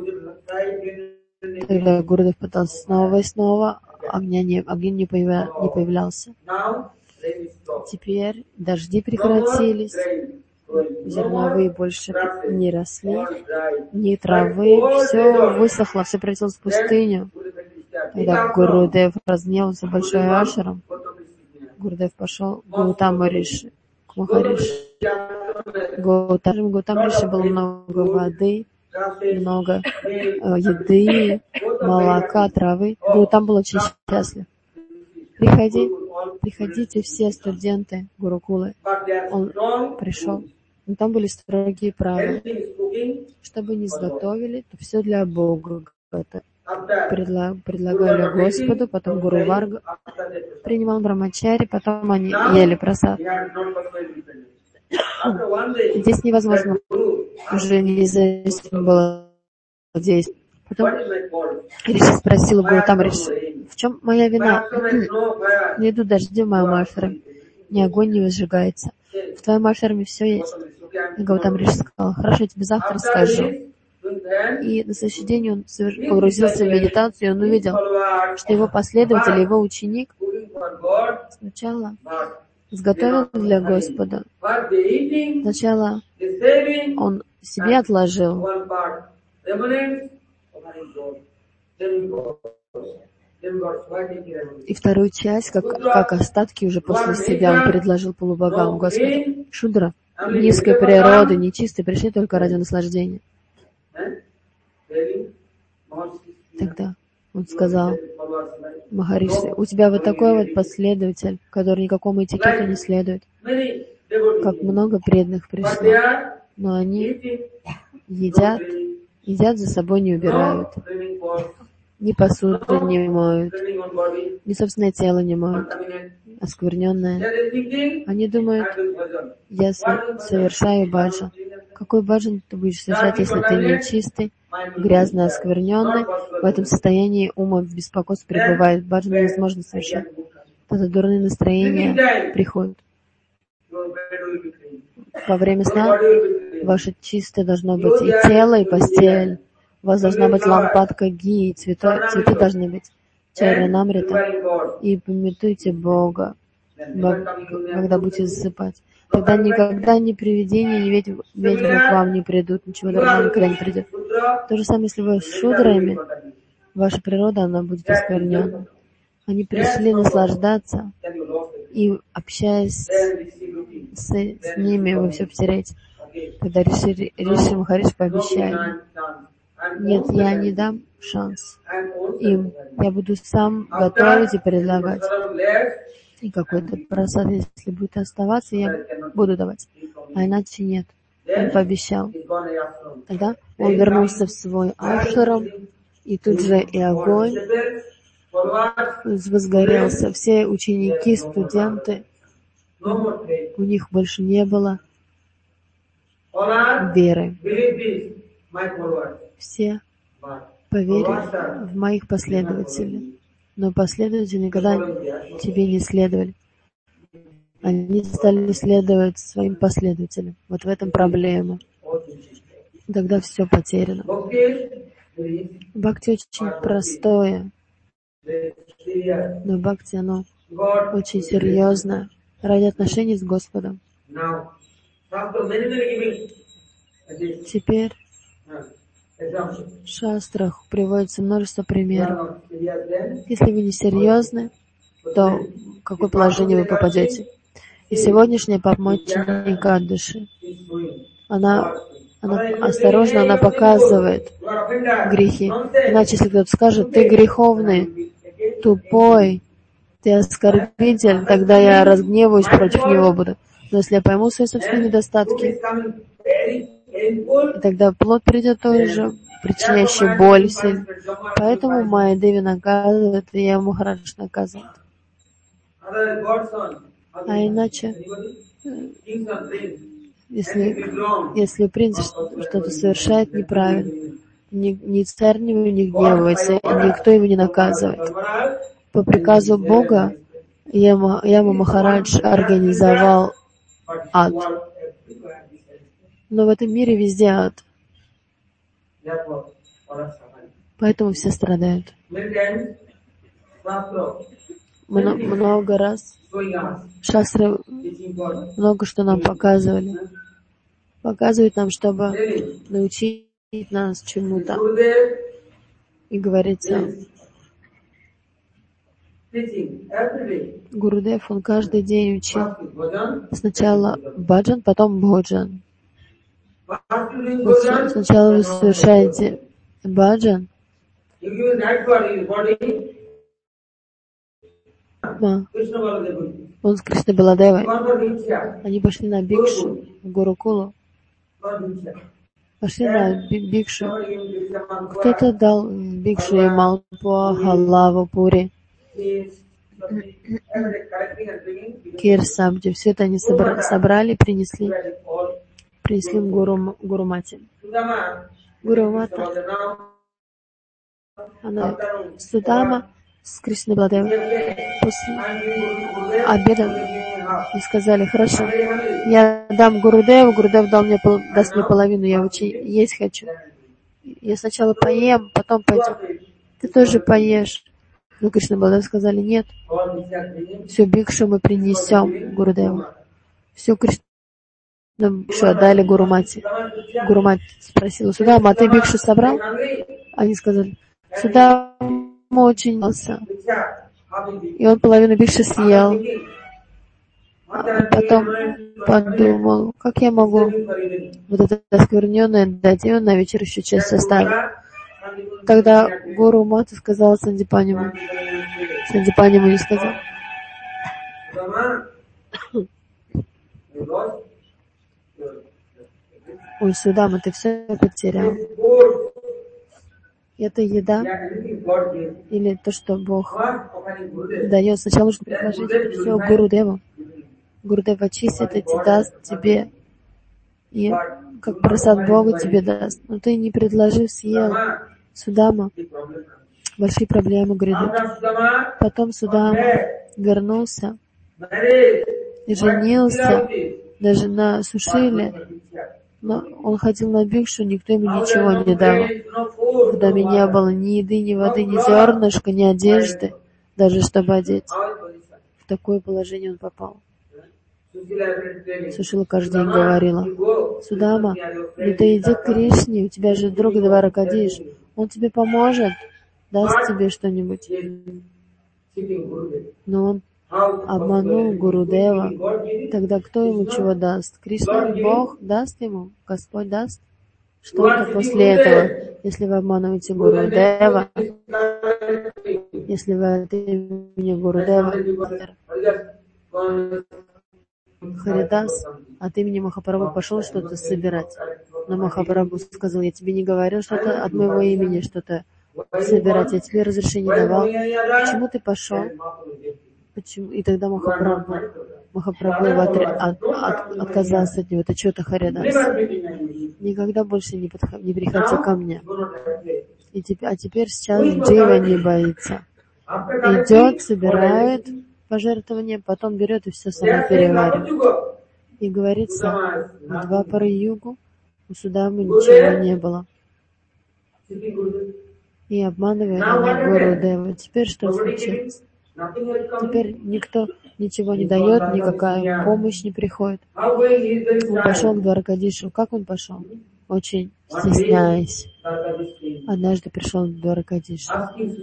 Тогда Гурудев пытался снова и снова, огня не, огонь не, появля, не появлялся. Теперь дожди прекратились, зерновые больше не росли, ни травы, все высохло, все превратилось в пустыню. Тогда Гурудев разгневался большой ашрам. Гурудев пошел к Гаутама Риши, к Махариши. Гаутам Риши было много воды, много э, еды, молока, травы. Гаутам был очень счастлив. Приходи, приходите все студенты Гурукулы. Он пришел. Но там были строгие правила. Чтобы не сготовили, то все для Бога. Предла- предлагали Господу, потом Гуру Варга принимал брамачари, потом они ели прасад. Здесь невозможно уже независимо было действовать. Потом Риши спросил Гаутама Риши: в чем моя вина? Не идут дожди в моем ашраме, ни огонь не возжигается. В твоем ашраме все есть. И Гаутама Риши сказал: хорошо, я тебе завтра скажу. И на следующий день он погрузился в медитацию, и он увидел, что его последователь, его ученик сначала сготовил для Господа. Сначала он себе отложил, и вторую часть, как, как остатки уже после себя, он предложил полубогам. Господи, шудра, низкой природы, нечистой, пришли только ради наслаждения. Тогда он сказал Махариши: у тебя вот такой вот последователь, который никакому этикету не следует. Как много преданных пришло, но они едят, едят, за собой не убирают, ни посуду не моют, ни собственное тело не моют, оскверненное. Они думают, я совершаю баджан. Какой баджан ты будешь совершать, если ты нечистый, грязно оскверненный? В этом состоянии ума в беспокойстве пребывает. Баджан невозможно совершать. Тогда дурные настроения приходят. Во время сна ваше чистое должно быть и тело, и постель. У вас должна быть лампадка ги, и цветы, цветы должны быть чарянамрита. И памятуйте Бога, когда будете засыпать. Тогда никогда ни привидения, ни ведьмы к вам не придут, ничего дурного никогда не придет. То же самое, если вы с шудрами, ваша природа, она будет осквернена. Они пришли наслаждаться, и общаясь с, с ними, вы все потеряете. Тогда Риши, Риши Махариш пообещали: нет, я не дам шанс им, я буду сам готовить и предлагать. И какой-то просад, если будет оставаться, я буду давать, а иначе нет. Он пообещал. Тогда он вернулся в свой ашрам, и тут же и огонь возгорелся. Все ученики, студенты, у них больше не было веры. Все поверили в моих последователей, но последователи никогда тебе не следовали. Они стали следовать своим последователям. Вот в этом проблема. Тогда все потеряно. Бхакти очень простое, но бхакти, оно очень серьезное ради отношений с Господом. Теперь в шастрах приводится множество примеров. Если вы не серьезны, то в какое положение вы попадете? И сегодняшняя помощника души, она, она осторожно, она показывает грехи. Иначе, если кто-то скажет: ты греховный, тупой, ты оскорбитель, тогда я разгневаюсь против него буду. Но если я пойму свои собственные недостатки, и тогда плод придет тоже, причиняющий боль сильно. Поэтому Майя Деви наказывает, и я Махарадж наказывает. А иначе, если, если принц что-то совершает неправильно, ни, ни царь не, не гневается, и никто его не наказывает. По приказу Бога Яма, Яма Махарадж организовал ад. Но в этом мире везде ад. Поэтому все страдают. Мно, много раз шастры много что нам показывали. Показывают нам, чтобы научить нас чему-то. И говорится, Гурудев, он каждый день учил сначала баджан, потом бhoджан. Вот сначала вы совершаете баджан, он с Кришной Баладевой, они пошли на бикшу в Гурукулу, пошли на бикшу. Кто-то дал бикшу и малпуа, халаву, пури, кир сабджи. Все это они собрали, собрали принесли, принесли в Гуру, Гуру Мате. Гуру Мата, она Судама с Кришной Баладевой после обеда и сказали: хорошо, я дам Гурудеву, Гурудев дал мне, даст мне половину, я очень есть хочу. Я сначала поем, потом пойдем. Ты тоже поешь. Но Кришна Баладев сказали: нет, все бикшу мы принесем Гурудеву. Все Кришна бикшу отдали Гуру Мате. Гуру Мать спросила: Судама, а ты бикшу собрал? Они сказали: Судама очень молился. И он половину бикши съел. А потом подумал: как я могу вот это оскверненное дать? И он на вечер еще часть оставил. Тогда Гуру Мата сказала Сандипаниму. Сандипаниму не сказал: ой, Судама, ты все потерял. Это еда или то, что Бог дает. Сначала нужно предложить все Гурудеву. Гурудев очистит и даст тебе, и как просад Бога тебе даст. Но ты не предложив, съел. Судама, большие проблемы грядут. Потом Судама вернулся и женился даже на Сушиле. Но он ходил на бикшу, никто ему ничего не дал. В доме не было ни еды, ни воды, ни зернышка, ни одежды, даже чтобы одеть. В такое положение он попал. Сушила каждый день говорила: Судама, ну ты иди к Кришне, у тебя же друг Дваракадиш, он тебе поможет, даст тебе что-нибудь. Но он обманул Гурудева. Тогда кто ему чего даст? Кришна, Бог даст ему? Господь даст? Что-то после этого. Если вы обманываете Гурудева, если вы от имени Гурудева, Харидас от имени Махапрабху пошел что-то собирать. Но Махапрабху сказал: я тебе не говорил что-то от моего имени, что-то собирать. Я тебе разрешение давал. Почему ты пошел? Почему? И тогда Махапрабху, Махапрабху его от, от, от, отказался от него. Это что-то Харидас. Никогда больше не, подход, не приходи ко мне. И теперь, а теперь сейчас Джива не боится. Идет, собирает пожертвования, потом берет и все само переваривает. И говорится, в два пары югу у Судамы ничего не было. И обманывает она Гурудева. Теперь что случилось? Теперь никто ничего не дает, никакая помощь не приходит. Он пошел к Дваракадишу. Как он пошел? Очень стесняясь. Однажды пришел к Дваракадишу.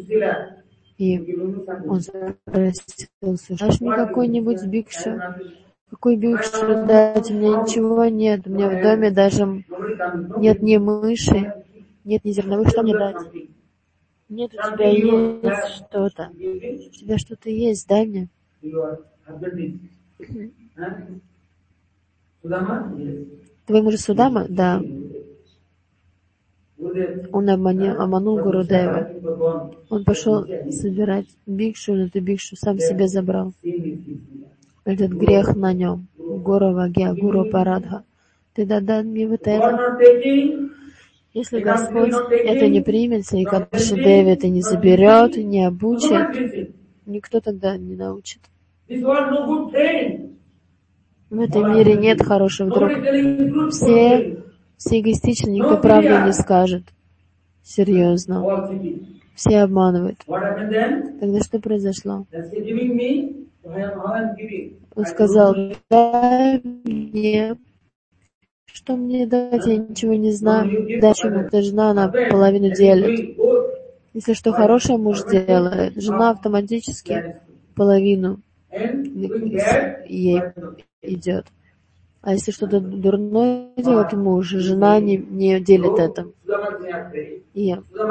И он спросил: дашь мне какой-нибудь бикшу? Какой бикшу дать? У меня ничего нет. У меня в доме даже нет ни мыши, нет ни зерновых. Что мне дать? Нет, у тебя есть что-то. У тебя что-то есть, дай мне. Твоему же Судама? Да. Он обманул, обманул Гурудева. Он пошел собирать бикшу, но эту бикшу сам себе забрал. Этот грех на нем. Гуру Вагья, Гуру Парадха. Ты дадай мне вот это. Если Господь это не примется, и Кадашидеви это не заберет, не обучит, никто тогда не научит. В этом мире нет хороших друг. Все, все эгоистичны, никто правду не скажет. Серьезно. Все обманывают. Тогда что произошло? Он сказал: дай мне. Что мне дать? Я ничего не знаю. Дать ему, это жена, она половину делит. Если что хорошее муж делает, жена автоматически половину ей идет. А если что-то дурное делает муж, жена не, не делит это. И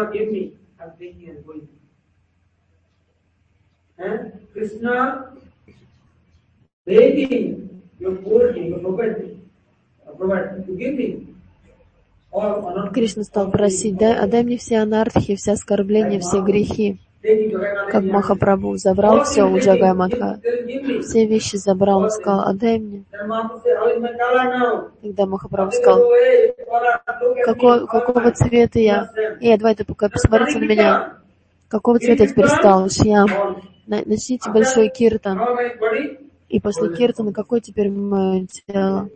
Кришна стал просить: дай, отдай мне все анархии, все оскорбления, все грехи. Как Махапрабху забрал все у Джагайматха. Все вещи забрал, он сказал: отдай мне. Тогда Махапрабху сказал: Какого, какого цвета я? Эй, давай ты пока посмотрите на меня. Какого цвета я теперь стал? Шьям. Начните большой киртан. И после киртана какое теперь мое тело?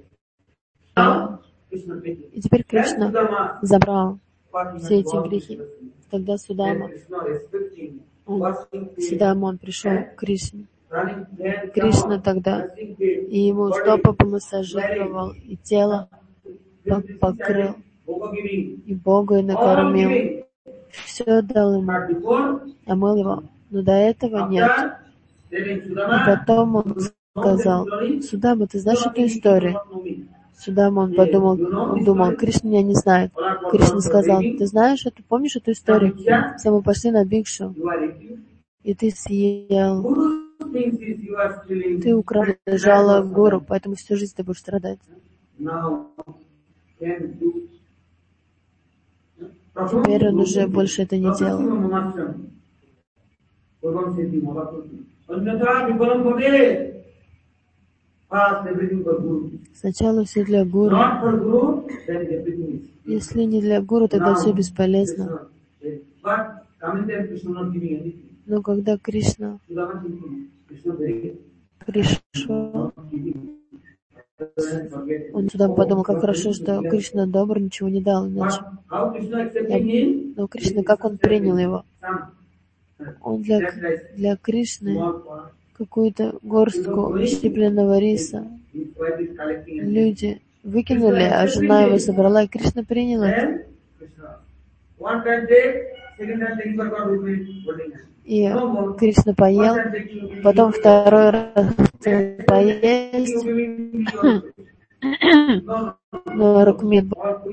И теперь Кришна забрал все эти грехи. Тогда Судама, он, Судама, он пришел к Кришне. Кришна тогда и ему стопы помассажировал, и тело покрыл, и Бога и накормил. Все дал ему, омыл его. Но до этого нет. И потом он сказал: Судама, ты знаешь эту историю? Судама, он подумал, он думал, Кришна меня не знает. Кришна сказал: ты знаешь эту, помнишь эту историю? Все мы пошли на бикшу, и ты съел. Ты украл, лежала гуру, поэтому всю жизнь ты будешь страдать. Теперь он уже больше это не делал. Сначала все для гуру. Если не для гуру, тогда все бесполезно. Но когда Кришна пришел, он сюда подумал, как хорошо, что Кришна добр, ничего не дал, иначе. Я... Но Кришна, как он принял его? Он для, для Кришны какую-то горстку щепленного риса люди выкинули, а жена его собрала, и Кришна принял это. И Кришна поел, потом второй раз поесть, но Рукмини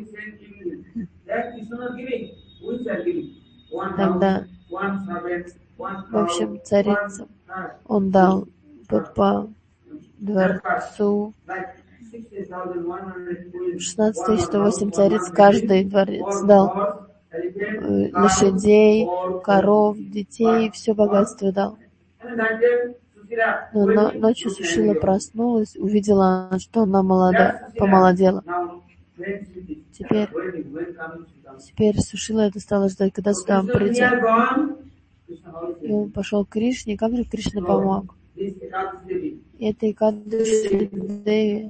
тогда, в общем, царица, он дал по дворцу шестнадцать тысяч сто восемь цариц, каждый дворец дал. Лошадей, коров, детей, все богатство дал. Но, но ночью Сушила проснулась, увидела, что она молода, помолодела. Теперь, теперь Сушила это стала ждать, когда сюда он придет. И он пошел к Кришне, как же Кришна помог? И это Экадаши Деви.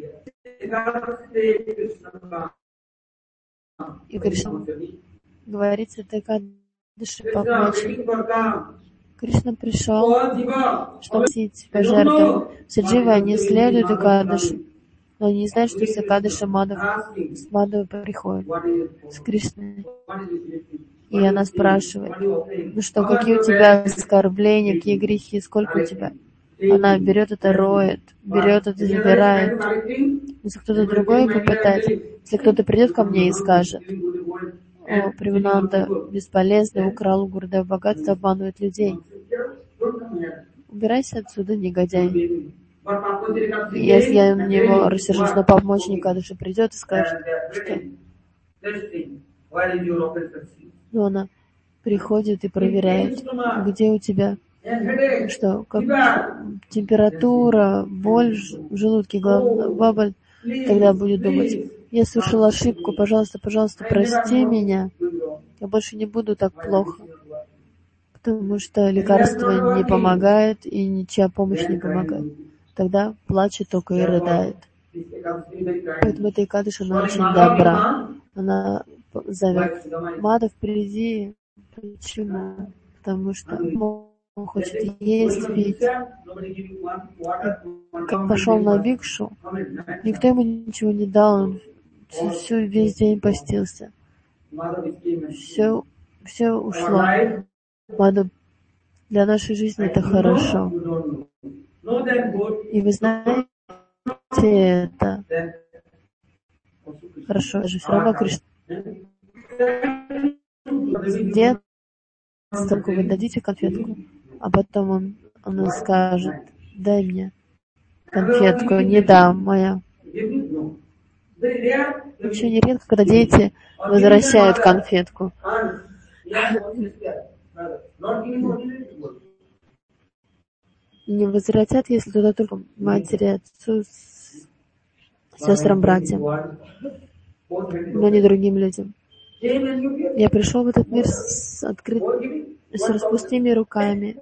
И Кришна говорится, это Экадаши помочь. Кришна пришел, чтобы просить пожертвовать. Садживы, они следуют Экадаши, но они не знают, что с Экадаши Мадав, с Мадава приходит, с Кришной. И она спрашивает, ну что, какие у тебя оскорбления, какие грехи, сколько у тебя? Она берет это, роет, берет это, забирает. Если кто-то другой попытается, если кто-то придет ко мне и скажет, о, Прямананда бесполезный, украл у Гурудева богатство, обманывает людей. Убирайся отсюда, негодяй. Если я на него рассержусь, но помощник даже придет и скажет, что... Но она приходит и проверяет, где у тебя, что, как температура, боль в желудке, бабаль, тогда будет думать, я совершила ошибку, пожалуйста, пожалуйста, прости меня, я больше не буду так плохо, потому что лекарство не помогает и ничья помощь не помогает. Тогда плачет только и рыдает. Поэтому эта Экадаши, она очень добра. Она зовет: Мадав, приди. Почему? Потому что он хочет есть, пить. Как пошел на Викшу, никто ему ничего не дал, он всю, всю весь день постился. Все, все ушло. Мадав, для нашей жизни это хорошо. И вы знаете это. Хорошо, же все равно Кришна. Где только вы дадите конфетку, а потом он, он скажет, дай мне конфетку, не дам, моя. Очень редко, когда дети возвращают конфетку. Не возвратят, если туда только матери, отцу, сестрам, братьям, но не другим людям. Я пришел в этот мир с, открыт... с распустыми руками.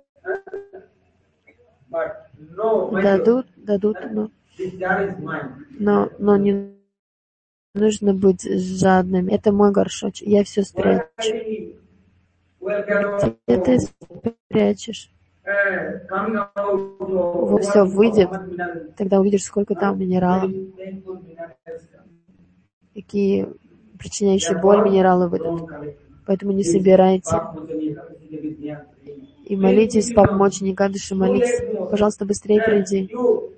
Дадут, дадут, но, но, но не нужно быть жадными. Это мой горшочек, я все спрячу. Где ты спрячешь? Вот все выйдет, тогда увидишь, сколько там минералов, какие причиняющие боль минералы выйдут. Поэтому не собирайте. И молитесь, помочь, не Экадаши, молитесь. Пожалуйста, быстрее приди.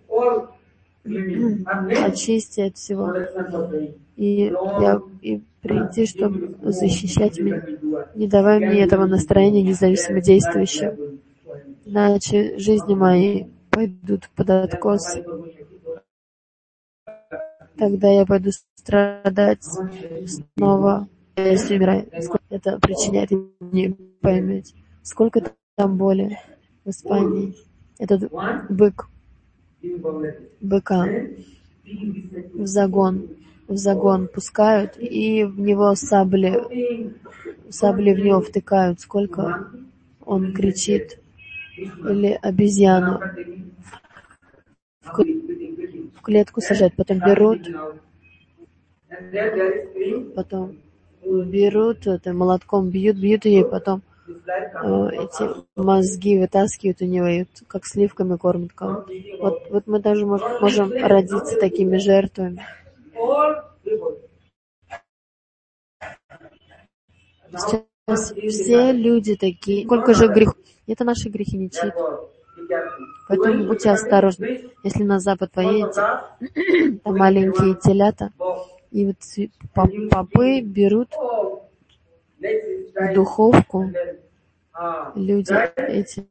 Очисти от всего. И, я, и приди, чтобы защищать меня. Не давай мне этого настроения независимо действующего. Иначе жизни мои пойдут под откос. тогда я пойду страдать снова, если умираю. Это причиняет, не поймете. Сколько там боли в Испании. Этот бык, быка в загон, в загон пускают, и в него сабли, сабли в него втыкают. Сколько он кричит. Или обезьяну в клетку сажают, потом берут, потом берут, это, молотком бьют, бьют ее, потом э, эти мозги вытаскивают у него, и как сливками кормят кого-то. Вот, вот мы даже можем родиться такими жертвами. Сейчас все люди такие, сколько же грехов. Это наши грехи не чьи-то. Поэтому будьте осторожны. Если на Запад поедете, там маленькие телята, и вот попы берут в духовку, люди эти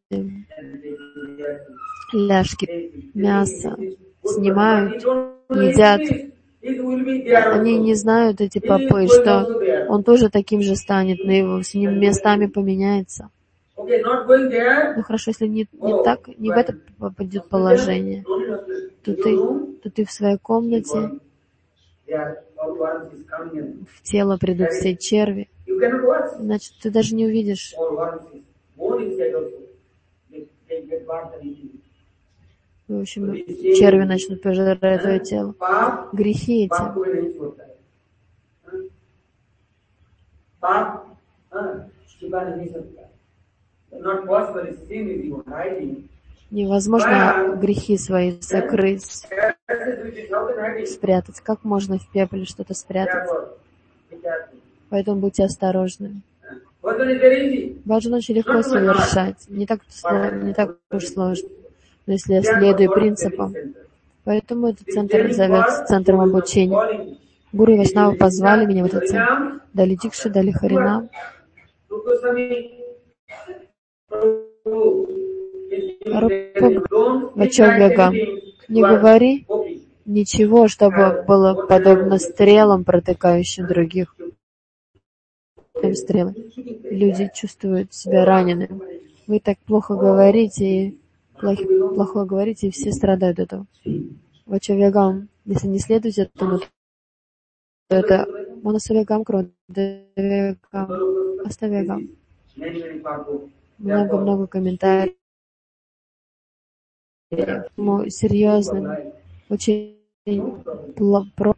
ляжки мяса снимают, едят. Они не знают, эти попы, что он тоже таким же станет, но его с ним местами поменяется. Ну хорошо, если не, не так, не в это попадет положение, то ты, то ты в своей комнате, в тело придут все черви, значит, ты даже не увидишь. В общем, черви начнут пожирать твое тело. Грехи эти. Невозможно грехи свои закрыть, спрятать. Как можно в пепле что-то спрятать? Поэтому будьте осторожны. Баджан очень легко совершать. Не так, не так уж сложно. Но если я следую принципам. Поэтому этот центр зовется центром обучения. Гуру и Вайшнавы позвали меня в этот центр. Дали дикшу, дали харинам. Вачовьягам. Не говори ничего, чтобы было подобно стрелам, протыкающим других. Им стрелы. Люди чувствуют себя ранеными. Вы так плохо говорите, и плохо, плохо говорите, и все страдают от этого. Вачовьягам. Если не следуете этому, то это моносавьягам, кродавьягам, аставьягам. Много-много комментариев. Серьезным, очень про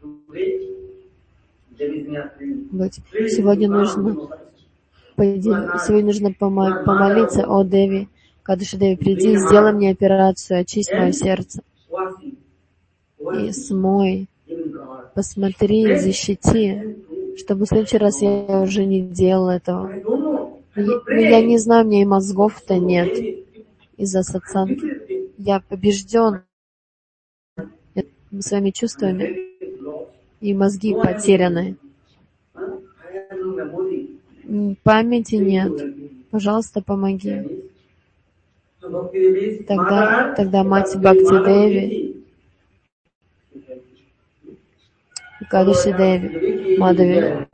быть. Сегодня нужно, сегодня нужно помолиться: о Деви, Кадыши Деви, приди, сделай мне операцию, очисть мое сердце. И смой, посмотри, защити, чтобы в следующий раз я уже не делала этого. Я, я не знаю, у меня и мозгов-то нет из-за сатсанги. Я побежден своими чувствами, и мозги потеряны. Памяти нет. Пожалуйста, помоги. Тогда, тогда мать Бхакти Деви, Кадыши Деви, Мадхави